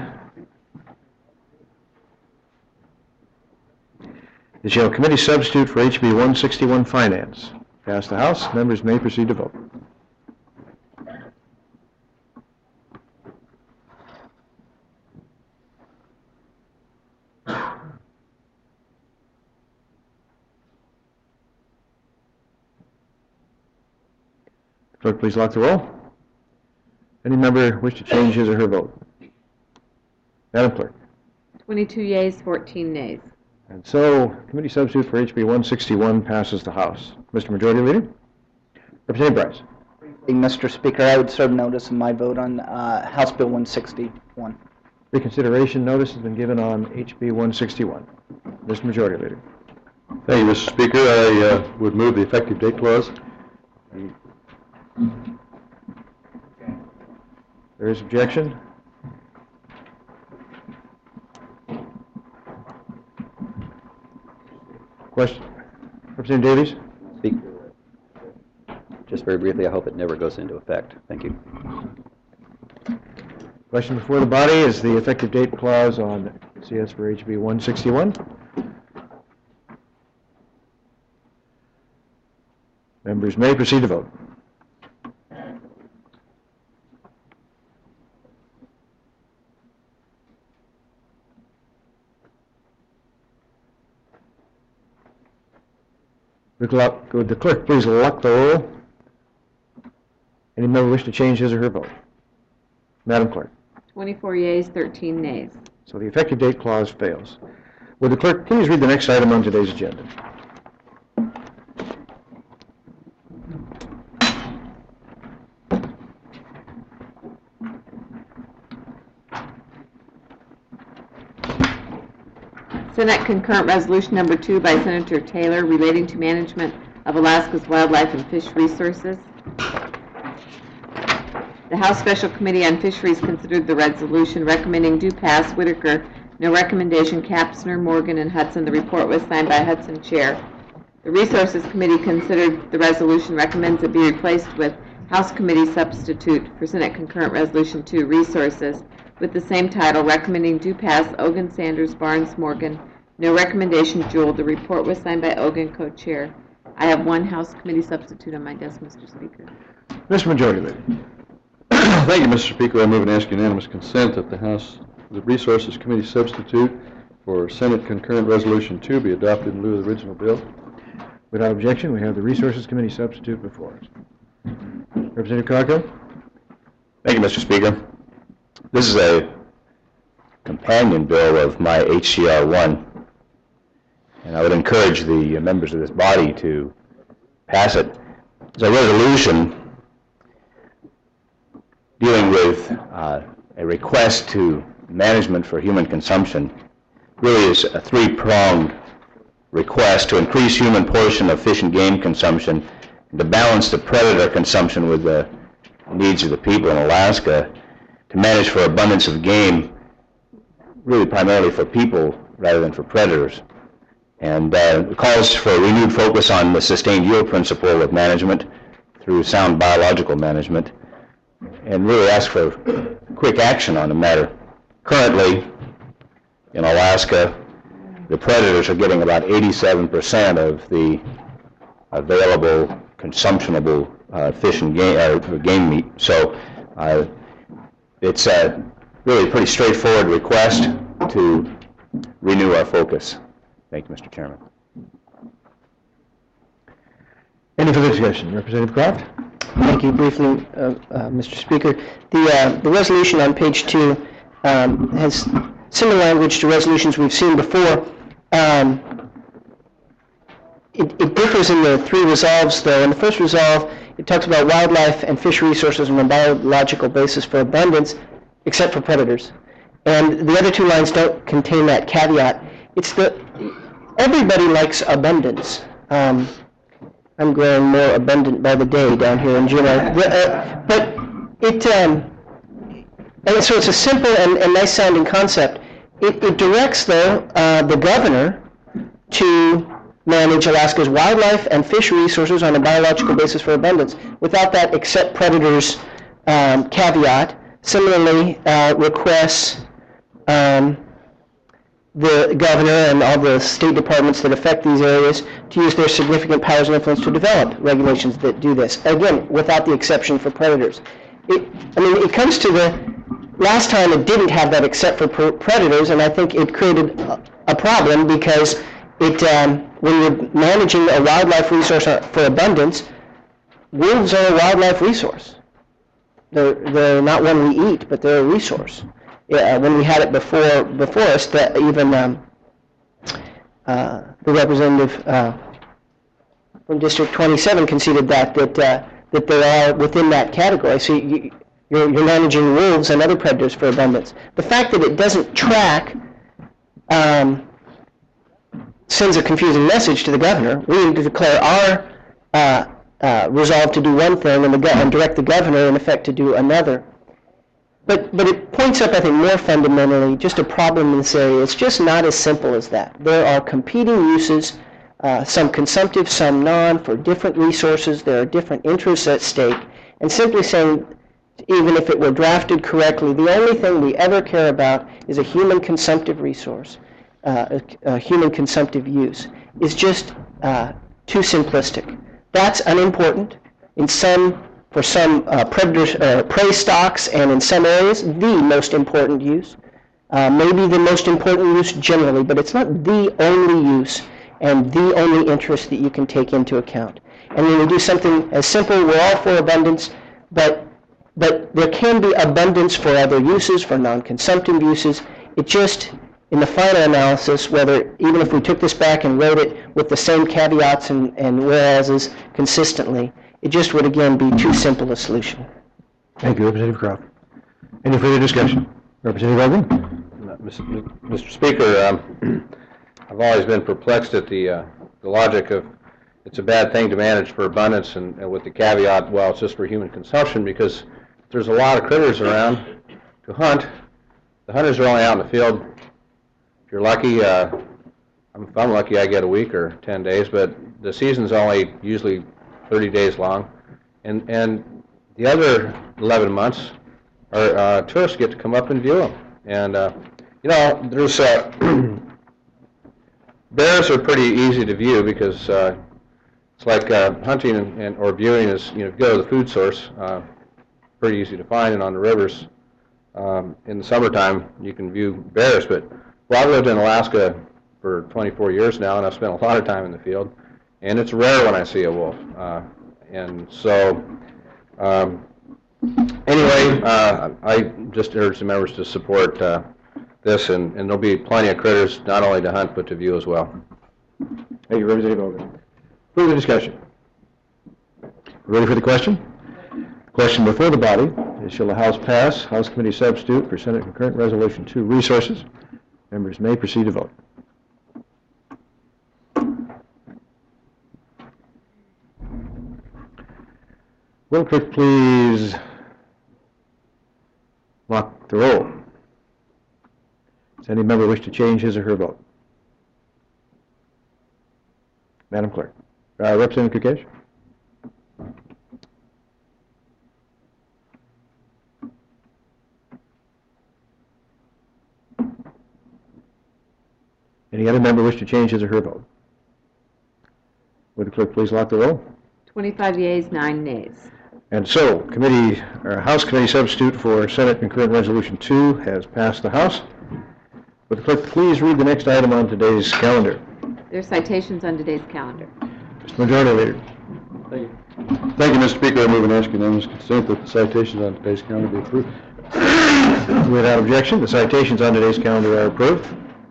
is, shall committee substitute for H B one sixty-one Finance? Pass the House. Members may proceed to vote. Clerk, please lock the roll. Any member wish to change his or her vote? Madam Clerk. twenty-two yeas, fourteen nays. And so, committee substitute for H B one sixty-one passes the House. Mister Majority Leader? Representative Bryce. Mister Speaker, I would serve notice of my vote on uh, House Bill one sixty-one. Reconsideration notice has been given on H B one sixty-one. Mister Majority Leader. Thank you, Mister Speaker. I uh, would move the effective date clause. There is objection. Question. Representative Davies? Speaker, just very briefly, I hope it never goes into effect. Thank you. Question before the body is the effective date clause on C S for H B one sixty-one. Members may proceed to vote. Would the clerk please lock the roll? Any member wish to change his or her vote? Madam Clerk. twenty-four yeas, thirteen nays. So the effective date clause fails. Would the clerk please read the next item on today's agenda? Senate Concurrent Resolution Number Two by Senator Taylor relating to management of Alaska's wildlife and fish resources. The House Special Committee on Fisheries considered the resolution recommending do pass. Whitaker, no recommendation. Kapsner, Morgan, and Hudson. The report was signed by Hudson Chair. The Resources Committee considered the resolution, recommends it be replaced with House Committee substitute for Senate Concurrent Resolution Two, Resources, with the same title, recommending do pass. Ogun, Sanders, Barnes, Morgan. No recommendation, Jewell. The report was signed by Ogun, co-chair. I have one House Committee substitute on my desk, Mister Speaker. Mister Majority Leader. Thank you, Mister Speaker. I move and ask unanimous consent that the House the Resources Committee substitute for Senate Concurrent Resolution Two be adopted in lieu of the original bill. Without objection, we have the Resources Committee substitute before us. Representative Coghill. Thank you, Mister Speaker. This is a companion bill of my H C R one, and I would encourage the members of this body to pass it. It's a resolution dealing with uh, a request to management for human consumption. Really is a three-pronged request to increase human portion of fish and game consumption, and to balance the predator consumption with the needs of the people in Alaska, to manage for abundance of game, really primarily for people rather than for predators. And uh, it calls for a renewed focus on the sustained yield principle of management through sound biological management, and really ask for quick action on the matter. Currently, in Alaska, the predators are getting about eighty-seven percent of the available consumptionable uh, fish and game, uh, game meat. So uh, it's a really pretty straightforward request to renew our focus. Thank you, Mister Chairman. Any further discussion? Representative Kraft? Thank you. Briefly, uh, uh, Mister Speaker, the uh, the resolution on page two um, has similar language to resolutions we've seen before. Um, it, it differs in the three resolves, though. In the first resolve, it talks about wildlife and fish resources on a biological basis for abundance, except for predators. And the other two lines don't contain that caveat. It's the everybody likes abundance. Um, I'm growing more abundant by the day down here in Juneau. Uh, but it, um, and so it's a simple and, and nice sounding concept. It, it directs, though, uh, the governor to manage Alaska's wildlife and fish resources on a biological basis for abundance, without that except predators um, caveat. Similarly, uh, requests um, the governor and all the state departments that affect these areas to use their significant powers and influence to develop regulations that do this. Again, without the exception for predators. It, I mean, it comes to the last time it didn't have that except for pr predators, and I think it created a, a problem because it, um, when you're managing a wildlife resource for abundance, wolves are a wildlife resource. They're, they're not one we eat, but they're a resource. Yeah, when we had it before before us, that even um, uh, the representative uh, from District twenty-seven conceded that that uh, that they are within that category. So you, you're, you're managing wolves and other predators for abundance. The fact that it doesn't track um, sends a confusing message to the governor. We need to declare our uh, uh, resolve to do one thing and, the, and direct the governor, in effect, to do another. But, but it points up, I think, more fundamentally, just a problem in this area. It's just not as simple as that. There are competing uses, uh, some consumptive, some non, for different resources. There are different interests at stake. And simply saying, even if it were drafted correctly, the only thing we ever care about is a human consumptive resource, uh, a, a human consumptive use, is just uh, too simplistic. That's unimportant. In some For some uh, predators, uh, prey stocks, and in some areas, the most important use. Uh, maybe the most important use generally, but it's not the only use and the only interest that you can take into account. And when we do something as simple, we're all for abundance, but, but there can be abundance for other uses, for non-consumptive uses. It just, in the final analysis, whether, even if we took this back and wrote it with the same caveats and, and whereases consistently, it just would, again, be too simple a solution. Thank you, Representative Crawford. Any further discussion? Representative Ogden? Mister Speaker, um, I've always been perplexed at the, uh, the logic of it's a bad thing to manage for abundance and, and with the caveat, well, it's just for human consumption, because there's a lot of critters around to hunt. The hunters are only out in the field. If you're lucky, uh, if I'm lucky, I get a week or ten days, but the season's only usually thirty days long, and and the other eleven months, our uh, tourists get to come up and view them. And uh, you know, there's uh, bears are pretty easy to view because uh, it's like uh, hunting and, and or viewing is, you know, if you go to the food source, uh, pretty easy to find, and on the rivers um, in the summertime you can view bears. But well, I've lived in Alaska for twenty-four years now, and I've spent a lot of time in the field. And it's rare when I see a wolf. Uh, and so, um, anyway, uh, I just urge the members to support uh, this, and, and there'll be plenty of critters, not only to hunt, but to view as well. Thank you, Representative Ogden. Further discussion? Ready for the question? Question before the body is, shall the House pass House Committee substitute for Senate Concurrent Resolution two resources? Members may proceed to vote. Will clerk please lock the roll? Does any member wish to change his or her vote? Madam Clerk. Uh, Representative Kukesh? Any other member wish to change his or her vote? Would the clerk please lock the roll? twenty-five yeas, nine nays. And so, committee, or House Committee substitute for Senate Concurrent Resolution two has passed the House. Would the clerk please read the next item on today's calendar? There are citations on today's calendar. Mister Majority Leader. Thank you. Thank you, Mister Speaker. I move and ask unanimous consent that the citations on today's calendar be approved. Without objection, the citations on today's calendar are approved.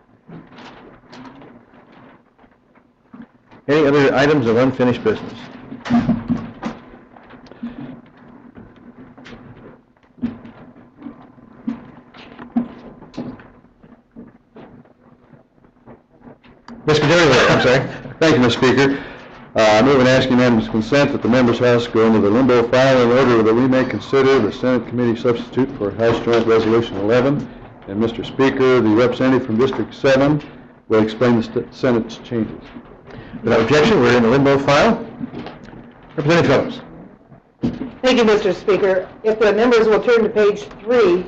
Any other items of unfinished business? Mister Majority Leader, I'm sorry. Thank you, Mister Speaker. Uh, I move and ask unanimous consent that the members' House go into the limbo file in order that we may consider the Senate Committee substitute for House Joint Resolution eleven. And Mister Speaker, the representative from District seven will explain the st- Senate's changes. Without objection, we're in the limbo file. Representative Phillips. Thank you, Mister Speaker. If the members will turn to page three,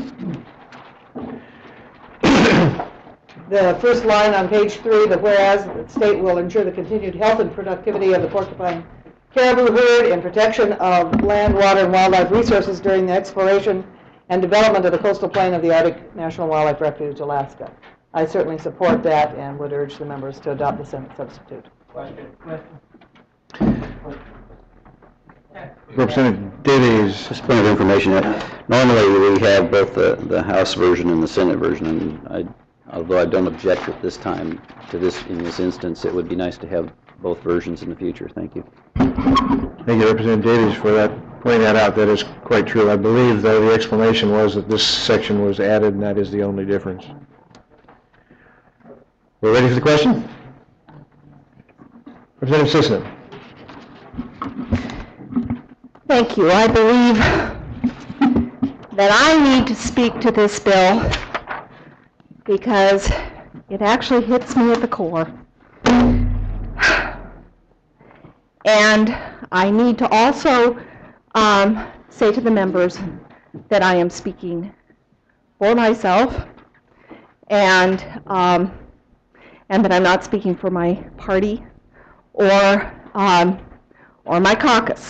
the first line on page three, the whereas the state will ensure the continued health and productivity of the porcupine caribou herd and protection of land, water, and wildlife resources during the exploration and development of the coastal plain of the Arctic National Wildlife Refuge, Alaska. I certainly support that and would urge the members to adopt the Senate substitute. Question. Representative Davies. Just a point of information. uh, Normally, we have both the, the House version and the Senate version, and I, although I don't object at this time to this, in this instance, it would be nice to have both versions in the future. Thank you. Thank you, Representative Davies, for that, pointing that out. That is quite true. I believe, though, the explanation was that this section was added, and that is the only difference. We're ready for the question? Representative Sisseton. Thank you. I believe that I need to speak to this bill because it actually hits me at the core. And I need to also um, say to the members that I am speaking for myself and, um, and that I'm not speaking for my party or, um, or my caucus.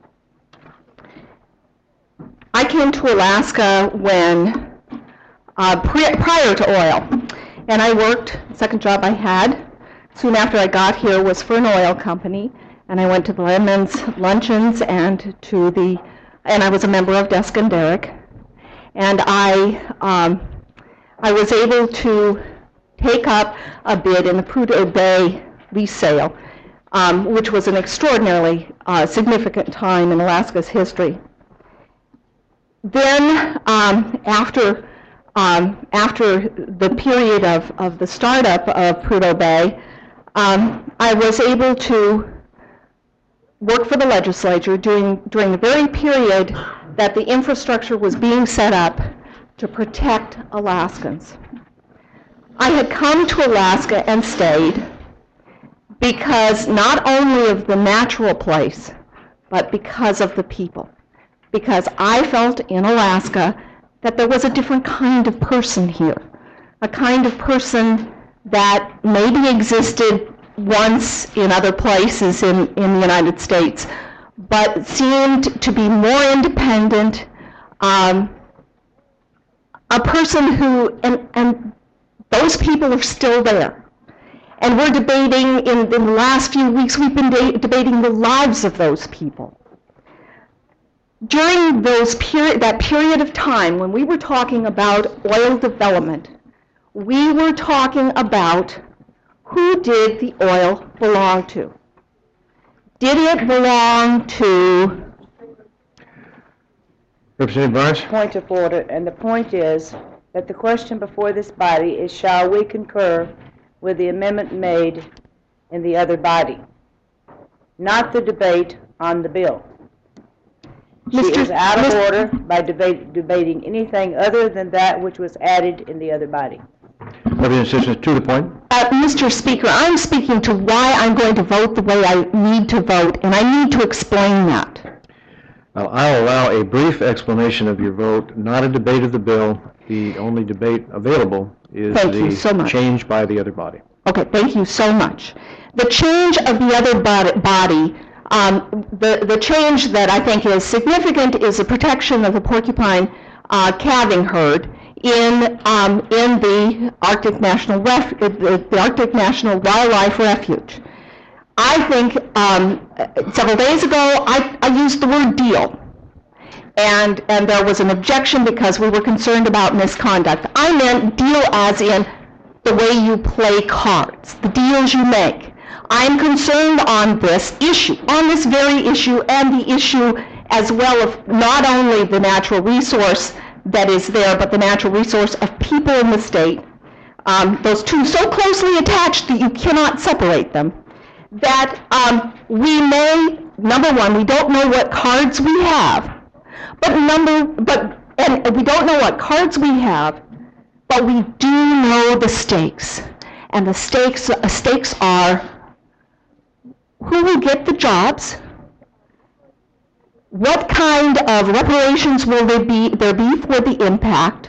I came to Alaska when, uh, pre prior to oil, and I worked, the second job I had, soon after I got here, was for an oil company, and I went to the Lemons luncheons and to the, and I was a member of Desk and Derrick, and I, um, I was able to take up a bid in the Prudhoe Bay lease sale, um, which was an extraordinarily uh, significant time in Alaska's history. Then, um, after um, after the period of, of the startup of Prudhoe Bay, um, I was able to work for the legislature during during the very period that the infrastructure was being set up to protect Alaskans. I had come to Alaska and stayed because not only of the natural place, but because of the people. Because I felt in Alaska that there was a different kind of person here, a kind of person that maybe existed once in other places in, in the United States, but seemed to be more independent, um, a person who, and, and those people are still there. And we're debating, in, in the last few weeks, we've been de debating the lives of those people. During those period, that period of time when we were talking about oil development, we were talking about who did the oil belong to. Did it belong to... Representative Barnes? Point of order, and the point is that the question before this body is, shall we concur with the amendment made in the other body, not the debate on the bill. She is out of order by debate, debating anything other than that which was added in the other body. Representative, to the point. Uh, Mister Speaker, I'm speaking to why I'm going to vote the way I need to vote, and I need to explain that. Well, I'll allow a brief explanation of your vote, not a debate of the bill. The only debate available is Thank you the so much. change by the other body. Okay, thank you so much. The change of the other bod- body, um, the, the change that I think is significant is the protection of the porcupine uh, calving herd in, um, in the Arctic National Ref- the, the Arctic National Wildlife Refuge. I think um, several days ago I, I used the word deal, and, and there was an objection because we were concerned about misconduct. I meant deal as in the way you play cards, the deals you make. I'm concerned on this issue, on this very issue, and the issue as well of not only the natural resource that is there, but the natural resource of people in the state. Um, those two so closely attached that you cannot separate them. That um, we may, number one, we don't know what cards we have, but number, but and we don't know what cards we have, but we do know the stakes, and the stakes uh, stakes are who will get the jobs, what kind of reparations will there be there be for the impact,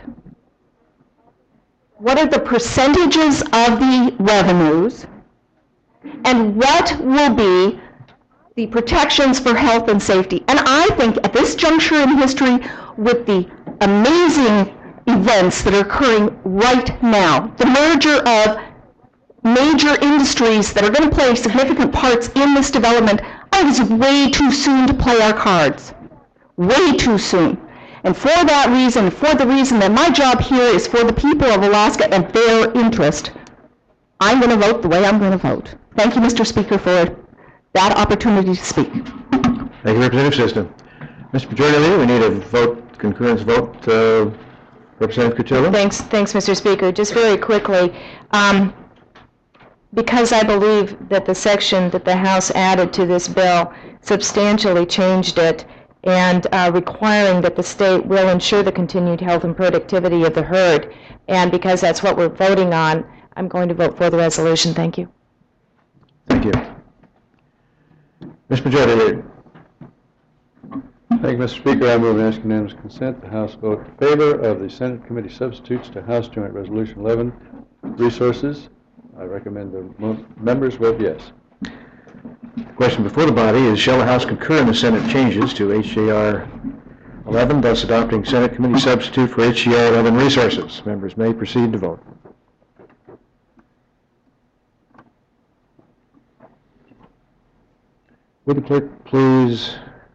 what are the percentages of the revenues, and what will be the protections for health and safety. And I think at this juncture in history, with the amazing events that are occurring right now, the merger of major industries that are going to play significant parts in this development, Oh, it's way too soon to play our cards. Way too soon. And for that reason, for the reason that my job here is for the people of Alaska and their interest, I'm going to vote the way I'm going to vote. Thank you, Mister Speaker, for that opportunity to speak. Thank you, Representative System. Mister Majority Leader, we need a vote, concurrence vote. Uh, Representative Cotillo? Thanks, thanks, Mister Speaker. Just very quickly, um, because I believe that the section that the House added to this bill substantially changed it and uh, requiring that the state will ensure the continued health and productivity of the herd, and because that's what we're voting on, I'm going to vote for the resolution. Thank you. Thank you. Mister Majority Leader. Thank you, Mister Speaker. I move and ask unanimous consent the House vote in favor of the Senate Committee substitutes to House Joint Resolution eleven, Resources. I recommend the mo- members vote yes. The question before the body is, shall the House concur in the Senate changes to H J R eleven, thus adopting Senate Committee substitute for H J R eleven, Resources? Members may proceed to vote. Would the clerk please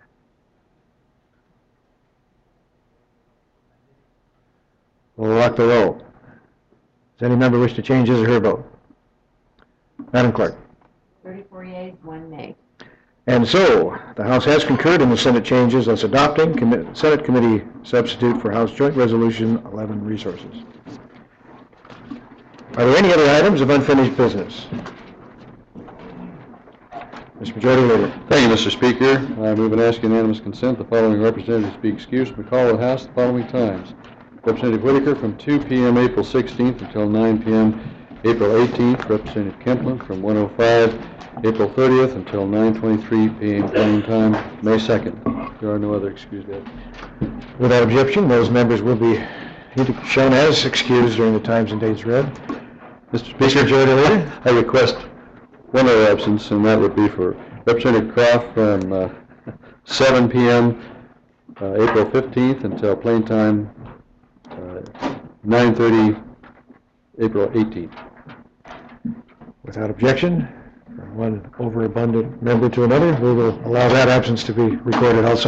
lock the roll? Does any member wish to change his or her vote? Madam Clerk. thirty-four yeas, one nay. And so, the House has concurred in the Senate changes, thus adopting commi- Senate Committee substitute for House Joint Resolution eleven, Resources. Are there any other items of unfinished business? Mister Majority Leader. Thank you, Mister Speaker. I move and ask unanimous consent the following representatives be excused from the call of the House the following times. Representative Whitaker from two p m April sixteenth until nine p m April eighteenth. Representative Kemplin from one oh five April thirtieth until nine twenty-three p m plain time, May second. There are no other excused items. Without objection, those members will be shown as excused during the times and dates read. Mister Speaker, Majority Leader, I request one other absence, and that would be for Representative Croft from uh, seven p m Uh, April fifteenth until plain time, uh, nine thirty April eighteenth. Without objection, from one overabundant member to another, we will allow that absence to be recorded also.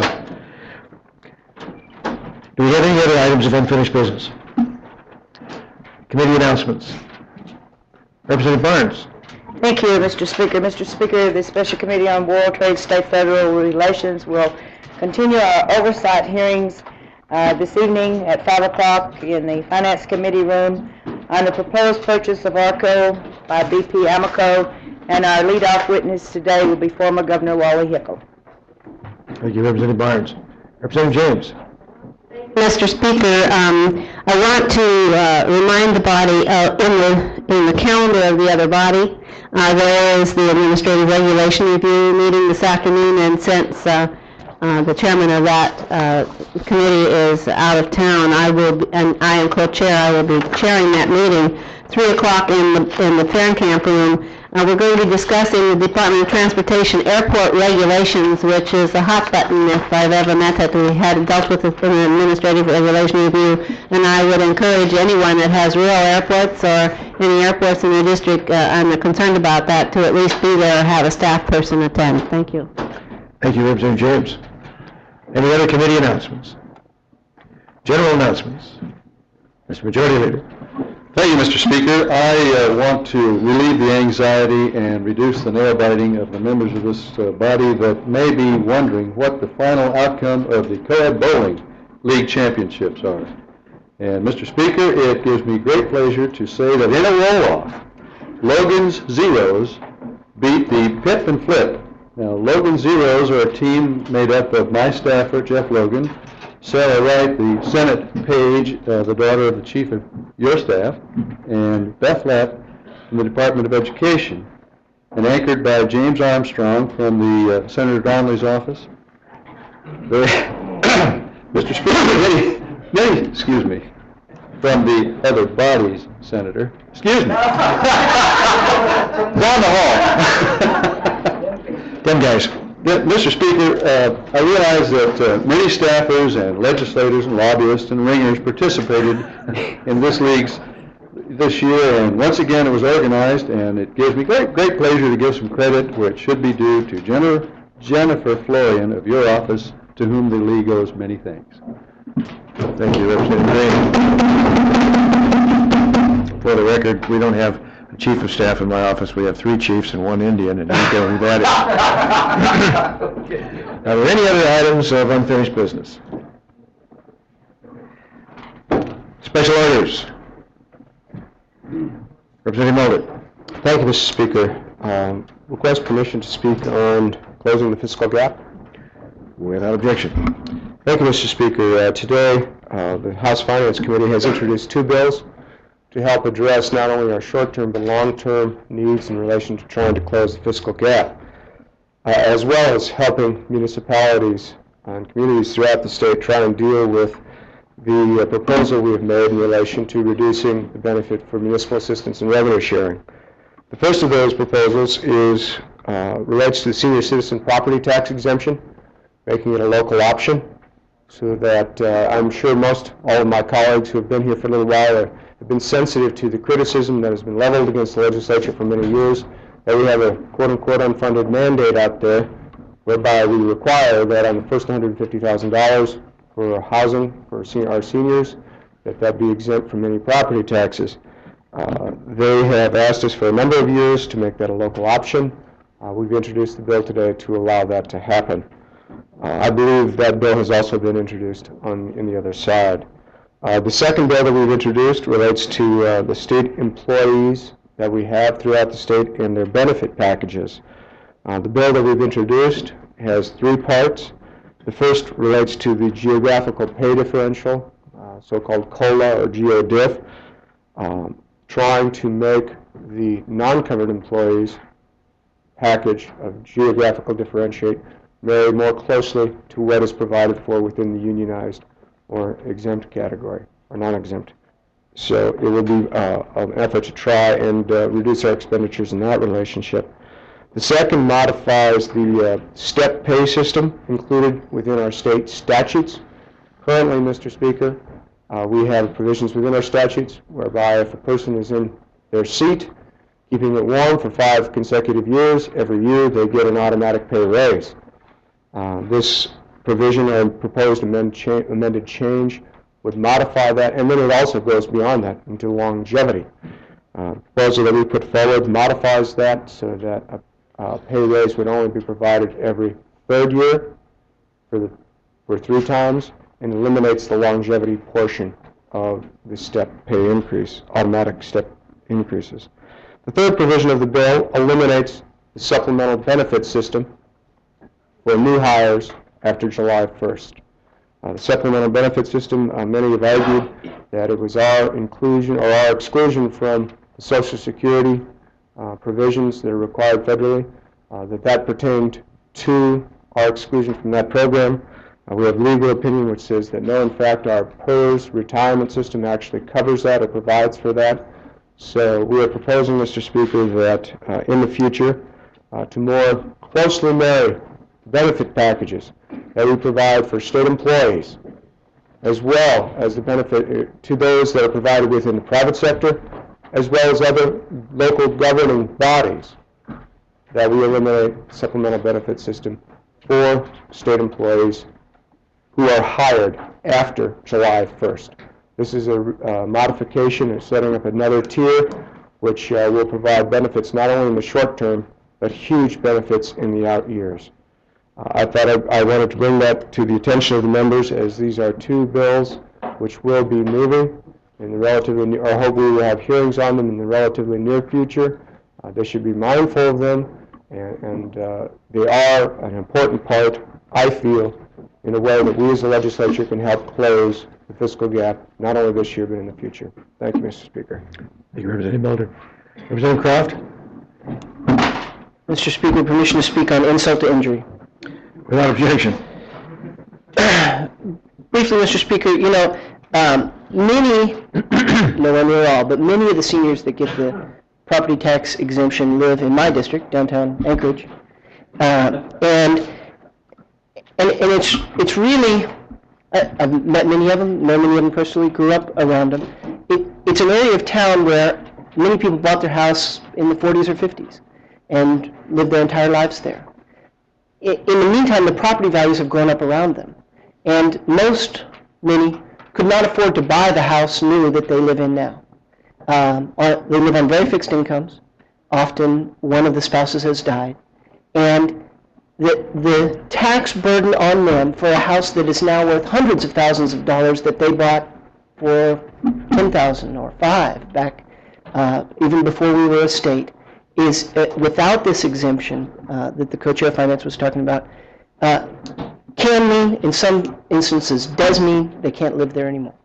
Do we have any other items of unfinished business? Committee announcements. Representative Barnes. Thank you, Mister Speaker. Mister Speaker, the Special Committee on World Trade, State-Federal Relations will continue our oversight hearings uh, this evening at five o'clock in the Finance Committee room on the proposed purchase of ARCO by B P Amoco, and our lead-off witness today will be former Governor Wally Hickel. Thank you, Representative Barnes. Representative James. Mister Speaker, um, I want to uh, remind the body uh, in the in the calendar of the other body, uh, there is the Administrative Regulation Review meeting this afternoon, and since uh, uh, the chairman of that uh, committee is out of town, I will be, and I am co-chair. I will be chairing that meeting, three o'clock in the in the Fahrenkamp room. Uh, we're going to be discussing the Department of Transportation airport regulations, which is a hot button if I've ever met it. We had dealt with it in an administrative regulation review, and I would encourage anyone that has real airports or any airports in the district uh, and are concerned about that to at least be there or have a staff person attend. Thank you. Thank you, Representative James. Any other committee announcements? General announcements. Mister Majority Leader. Thank you, Mister Speaker. I uh, want to relieve the anxiety and reduce the nail-biting of the members of this uh, body that may be wondering what the final outcome of the Co-Ed Bowling League Championships are. And, Mister Speaker, it gives me great pleasure to say that in a roll-off, Logan's Zeros beat the Pip and Flip. Now, Logan Zeros are a team made up of my staffer, Jeff Logan, Sarah Wright, the Senate Page, uh, the daughter of the chief of your staff, and Beth Lapp from the Department of Education, and anchored by James Armstrong from the uh, Senator Donnelly's office. Mister Speaker, many, many, excuse me, from the other body's senator, excuse me, down the hall. Them guys. Yeah, Mister Speaker, uh, I realize that uh, many staffers and legislators and lobbyists and ringers participated in this league's this year, and once again it was organized, and it gives me great great pleasure to give some credit where it should be due to Jennifer, Jennifer Florian of your office, to whom the league owes many thanks. Thank you, Representative Green. For the record, we don't have a chief of staff in my office. We have three chiefs and one Indian, and I don't know who that is. Are there any other items of unfinished business? Special orders. Representative Mulder. Thank you, Mister Speaker. Um, request permission to speak on closing the fiscal gap. Without objection. Thank you, Mister Speaker. Uh, today, uh, the House Finance Committee has introduced two bills to help address not only our short-term but long-term needs in relation to trying to close the fiscal gap, uh, as well as helping municipalities and communities throughout the state try and deal with the uh, proposal we have made in relation to reducing the benefit for municipal assistance and revenue sharing. The first of those proposals is uh, relates to the senior citizen property tax exemption, making it a local option, so that uh, I'm sure most all of my colleagues who have been here for a little while are, have been sensitive to the criticism that has been leveled against the legislature for many years, that we have a quote-unquote unfunded mandate out there whereby we require that on the first one hundred fifty thousand dollars for housing for senior, our seniors, that that be exempt from any property taxes. Uh, they have asked us for a number of years to make that a local option. Uh, we've introduced the bill today to allow that to happen. Uh, I believe that bill has also been introduced on in the other side. Uh, the second bill that we've introduced relates to uh, the state employees that we have throughout the state and their benefit packages. Uh, the bill that we've introduced has three parts. The first relates to the geographical pay differential, uh, so-called COLA or G O D I F, um, trying to make the non-covered employees package of geographical differentiate marry more closely to what is provided for within the unionized or exempt category, or non-exempt. So it will be uh, an effort to try and uh, reduce our expenditures in that relationship. The second modifies the uh, step pay system included within our state statutes. Currently, Mister Speaker, uh, we have provisions within our statutes whereby if a person is in their seat, keeping it warm for five consecutive years, every year they get an automatic pay raise. Uh, this provision and proposed amend cha amended change would modify that, and then it also goes beyond that into longevity. Uh, the proposal that we put forward modifies that so that a uh, pay raise would only be provided every third year for, the, for three times, and eliminates the longevity portion of the step pay increase, automatic step increases. The third provision of the bill eliminates the supplemental benefit system for new hires after July first. Uh, the supplemental benefit system, uh, many have argued that it was our inclusion or our exclusion from the Social Security uh, provisions that are required federally, uh, that that pertained to our exclusion from that program. Uh, we have legal opinion which says that no, in fact, our P E R S retirement system actually covers that or provides for that. So we are proposing, Mister Speaker, that uh, in the future, uh, to more closely marry benefit packages that we provide for state employees, as well as the benefit to those that are provided within the private sector, as well as other local governing bodies, that we eliminate supplemental benefit system for state employees who are hired after July first. This is a uh, modification of setting up another tier which uh, will provide benefits not only in the short term, but huge benefits in the out years. Uh, I thought I, I wanted to bring that to the attention of the members, as these are two bills which will be moving in the relatively near, or hope we will have hearings on them in the relatively near future. Uh, they should be mindful of them, and, and uh, they are an important part, I feel, in a way that we as the legislature can help close the fiscal gap, not only this year, but in the future. Thank you, Mister Speaker. Thank you, Representative Mulder. Representative Kraft? Mister Speaker, permission to speak on insult to injury. Without objection. Briefly, Mister Speaker, you know, um, many, nowhere near all, but many of the seniors that get the property tax exemption live in my district, downtown Anchorage, uh, and, and and it's it's really, I, I've met many of them, know many of them personally, grew up around them. It, it's an area of town where many people bought their house in the forties or fifties and lived their entire lives there. i- in the meantime, the property values have grown up around them. And most, many, could not afford to buy the house new that they live in now. Um, or they live on very fixed incomes. Often one of the spouses has died. And the, the tax burden on them for a house that is now worth hundreds of thousands of dollars that they bought for ten thousand or five back, uh, even before we were a state, is uh, without this exemption uh, that the co-chair of finance was talking about, uh, can mean, in some instances, does mean they can't live there anymore.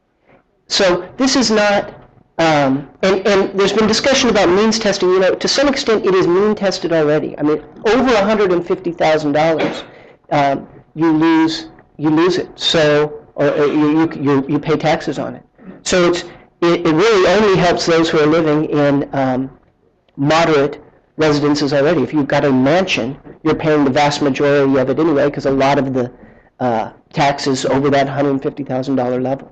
So this is not, um, and, and there's been discussion about means testing. You know, to some extent, it is mean tested already. I mean, over one hundred fifty thousand dollars, um, you lose, you lose it. So, or uh, you, you you pay taxes on it. So it's it, it really only helps those who are living in um, moderate residences already. If you've got a mansion, you're paying the vast majority of it anyway, because a lot of the uh, taxes over that one hundred fifty thousand dollars level.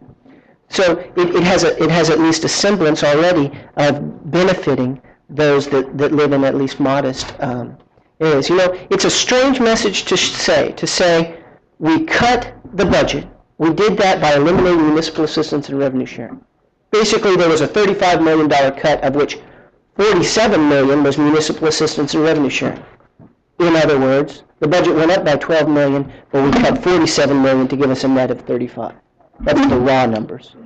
So it, it has a, it has at least a semblance already of benefiting those that, that live in at least modest um, areas. You know, it's a strange message to say, to say we cut the budget. We did that by eliminating municipal assistance and revenue sharing. Basically, there was a thirty-five million dollars cut, of which forty-seven million dollars was municipal assistance and revenue sharing. In other words, the budget went up by twelve million dollars, but we cut forty-seven million dollars to give us a net of thirty-five. That's the raw numbers.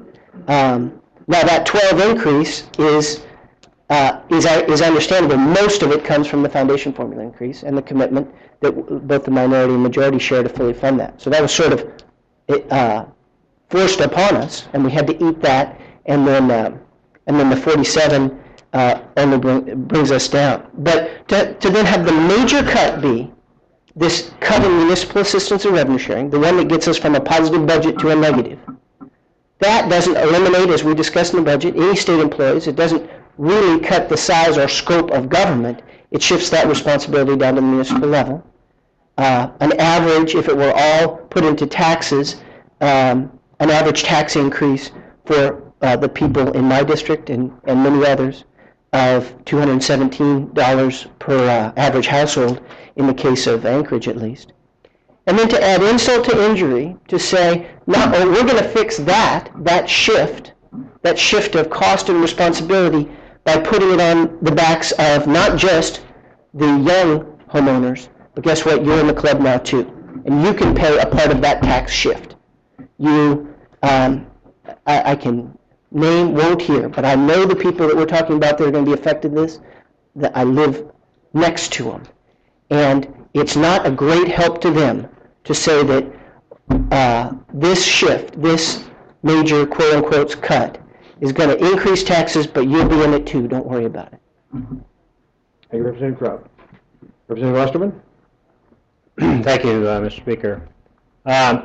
Um, now that twelve increase is, uh, is is understandable. Most of it comes from the foundation formula increase and the commitment that both the minority and majority share to fully fund that. So that was sort of uh, forced upon us, and we had to eat that. And then, uh, and then the forty-seven uh, only bring, brings us down. But to, to then have the major cut be this cut in municipal assistance and revenue sharing, the one that gets us from a positive budget to a negative, that doesn't eliminate, as we discussed in the budget, any state employees. It doesn't really cut the size or scope of government. It shifts that responsibility down to the municipal level. Uh, an average, if it were all put into taxes, um, an average tax increase for uh, the people in my district and, and many others of two hundred seventeen dollars per uh, average household in the case of Anchorage at least. And then to add insult to injury, to say, no, oh, we're going to fix that, that shift, that shift of cost and responsibility by putting it on the backs of not just the young homeowners, but guess what, you're in the club now too. And you can pay a part of that tax shift. You, um, I, I can name, won't hear, but I know the people that we're talking about that are going to be affected this, that I live next to them. And it's not a great help to them to say that uh, this shift, this major quote-unquote cut, is going to increase taxes, but you'll be in it too. Don't worry about it. Thank you, Representative Kraut. Representative Osterman? Thank you, uh, Mister Speaker. Um,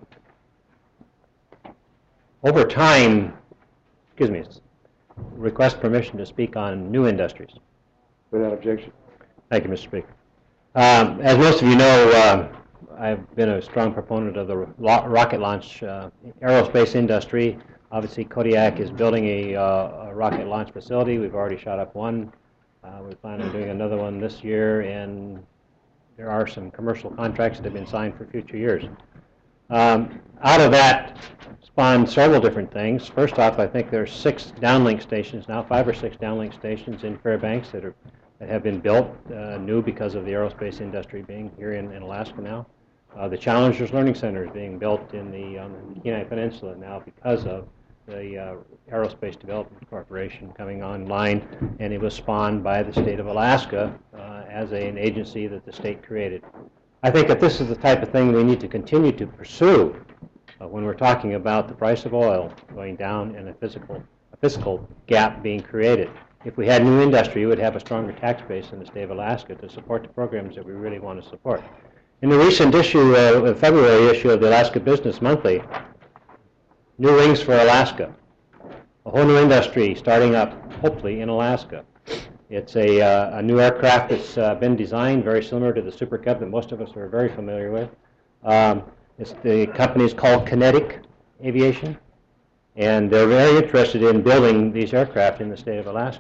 over time, excuse me, request permission to speak on new industries. Without objection. Thank you, Mister Speaker. Um, as most of you know, uh, I've been a strong proponent of the ro rocket launch uh, aerospace industry. Obviously, Kodiak is building a, uh, a rocket launch facility. We've already shot up one. Uh, we plan on doing another one this year, and there are some commercial contracts that have been signed for future years. Um, out of that spawned several different things. First off, I think there are six downlink stations now, five or six downlink stations in Fairbanks that are that have been built uh, new because of the aerospace industry being here in, in Alaska now. Uh, the Challengers Learning Center is being built in the, um, the Kenai Peninsula now because of the uh, Aerospace Development Corporation coming online, and it was spawned by the state of Alaska uh, as a, an agency that the state created. I think that this is the type of thing we need to continue to pursue uh, when we're talking about the price of oil going down and a physical, a fiscal gap being created. If we had new industry, we would have a stronger tax base in the state of Alaska to support the programs that we really want to support. In the recent issue, uh, the February issue of the Alaska Business Monthly, New Wings for Alaska, a whole new industry starting up, hopefully, in Alaska. It's a, uh, a new aircraft that's uh, been designed very similar to the Super Cub that most of us are very familiar with. Um, it's, the company is called Kinetic Aviation, and they're very interested in building these aircraft in the state of Alaska.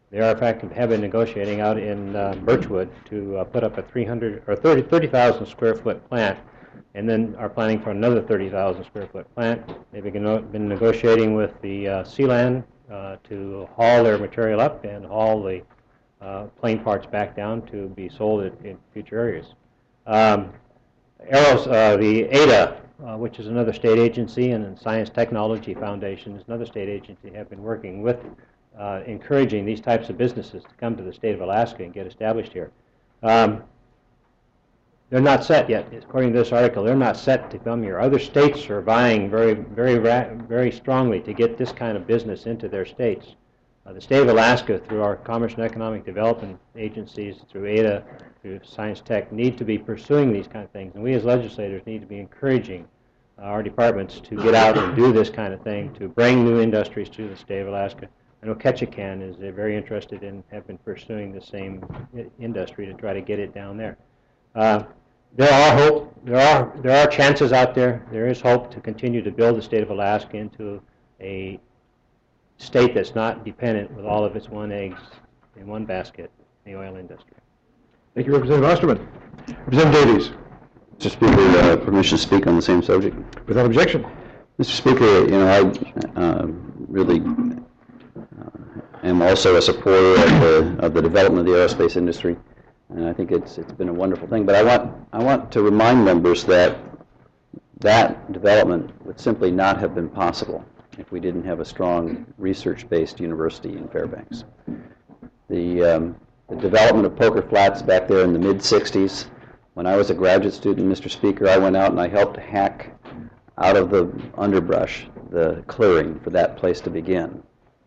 They are, in fact, have been negotiating out in uh, Birchwood to uh, put up a three hundred or thirty thirty thousand square foot plant, and then are planning for another thirty thousand square foot plant. They've been, been negotiating with the uh, Sealand uh, to haul their material up and haul the uh, plane parts back down to be sold in, in future areas. Um, Aeros, uh, the A D A, uh, which is another state agency, and the Science Technology Foundation is another state agency, have been working with uh, encouraging these types of businesses to come to the state of Alaska and get established here. Um, they're not set yet, according to this article. They're not set to come here. Other states are vying very, very, very strongly to get this kind of business into their states. Uh, the state of Alaska, through our Commerce and Economic Development agencies, through A D A, through Science Tech, need to be pursuing ththese kind of things. And we as legislators need to be encouraging uh, our departments to get out and do this kind of thing, to bring new industries to the state of Alaska. I know Ketchikan is uh, very interested in, have been pursuing the same I industry to try to get it down there. Uh, there are hope, there are, there are chances out there. There is hope to continue to build the state of Alaska into a state that's not dependent with all of its one eggs in one basket, the oil industry. Thank you, Representative Osterman. Representative Davies. Mister Speaker, uh, permission to speak on the same subject? Without objection. Mister Speaker, you know, I uh, really uh, am also a supporter of the, of the development of the aerospace industry, and I think it's, it's been a wonderful thing. But I want, I want to remind members that that development would simply not have been possible if we didn't have a strong research-based university in Fairbanks. The, um, the development of Poker Flats back there in the mid sixties, when I was a graduate student, Mister Speaker, I went out and I helped hack out of the underbrush the clearing for that place to begin.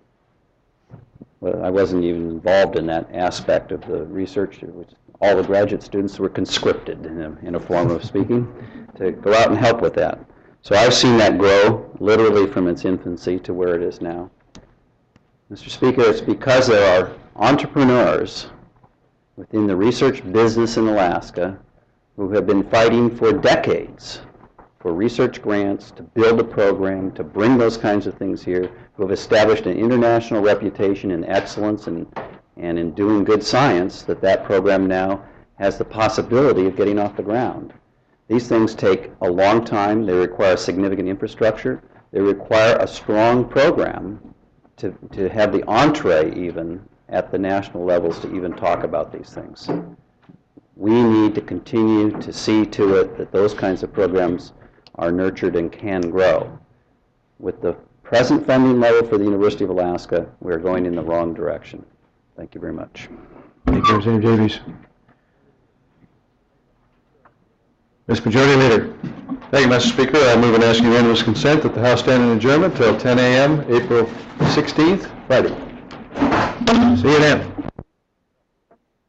Well, I wasn't even involved in that aspect of the research. It was all the graduate students were conscripted, in a, in a form of speaking, to go out and help with that. So I've seen that grow literally from its infancy to where it is now. Mister Speaker, it's because there are entrepreneurs within the research business in Alaska who have been fighting for decades for research grants, to build a program, to bring those kinds of things here, who have established an international reputation in excellence and, and in doing good science, that that program now has the possibility of getting off the ground. These things take a long time. They require significant infrastructure. They require a strong program to, to have the entree even at the national levels to even talk about these things. We need to continue to see to it that those kinds of programs are nurtured and can grow. With the present funding level for the University of Alaska, we're going in the wrong direction. Thank you very much. Thank you, Representative Davies. Mister Majority Leader. Thank you, Mister Speaker. I move and ask unanimous consent that the House stand in adjournment till ten A M April sixteenth, Friday. See you then.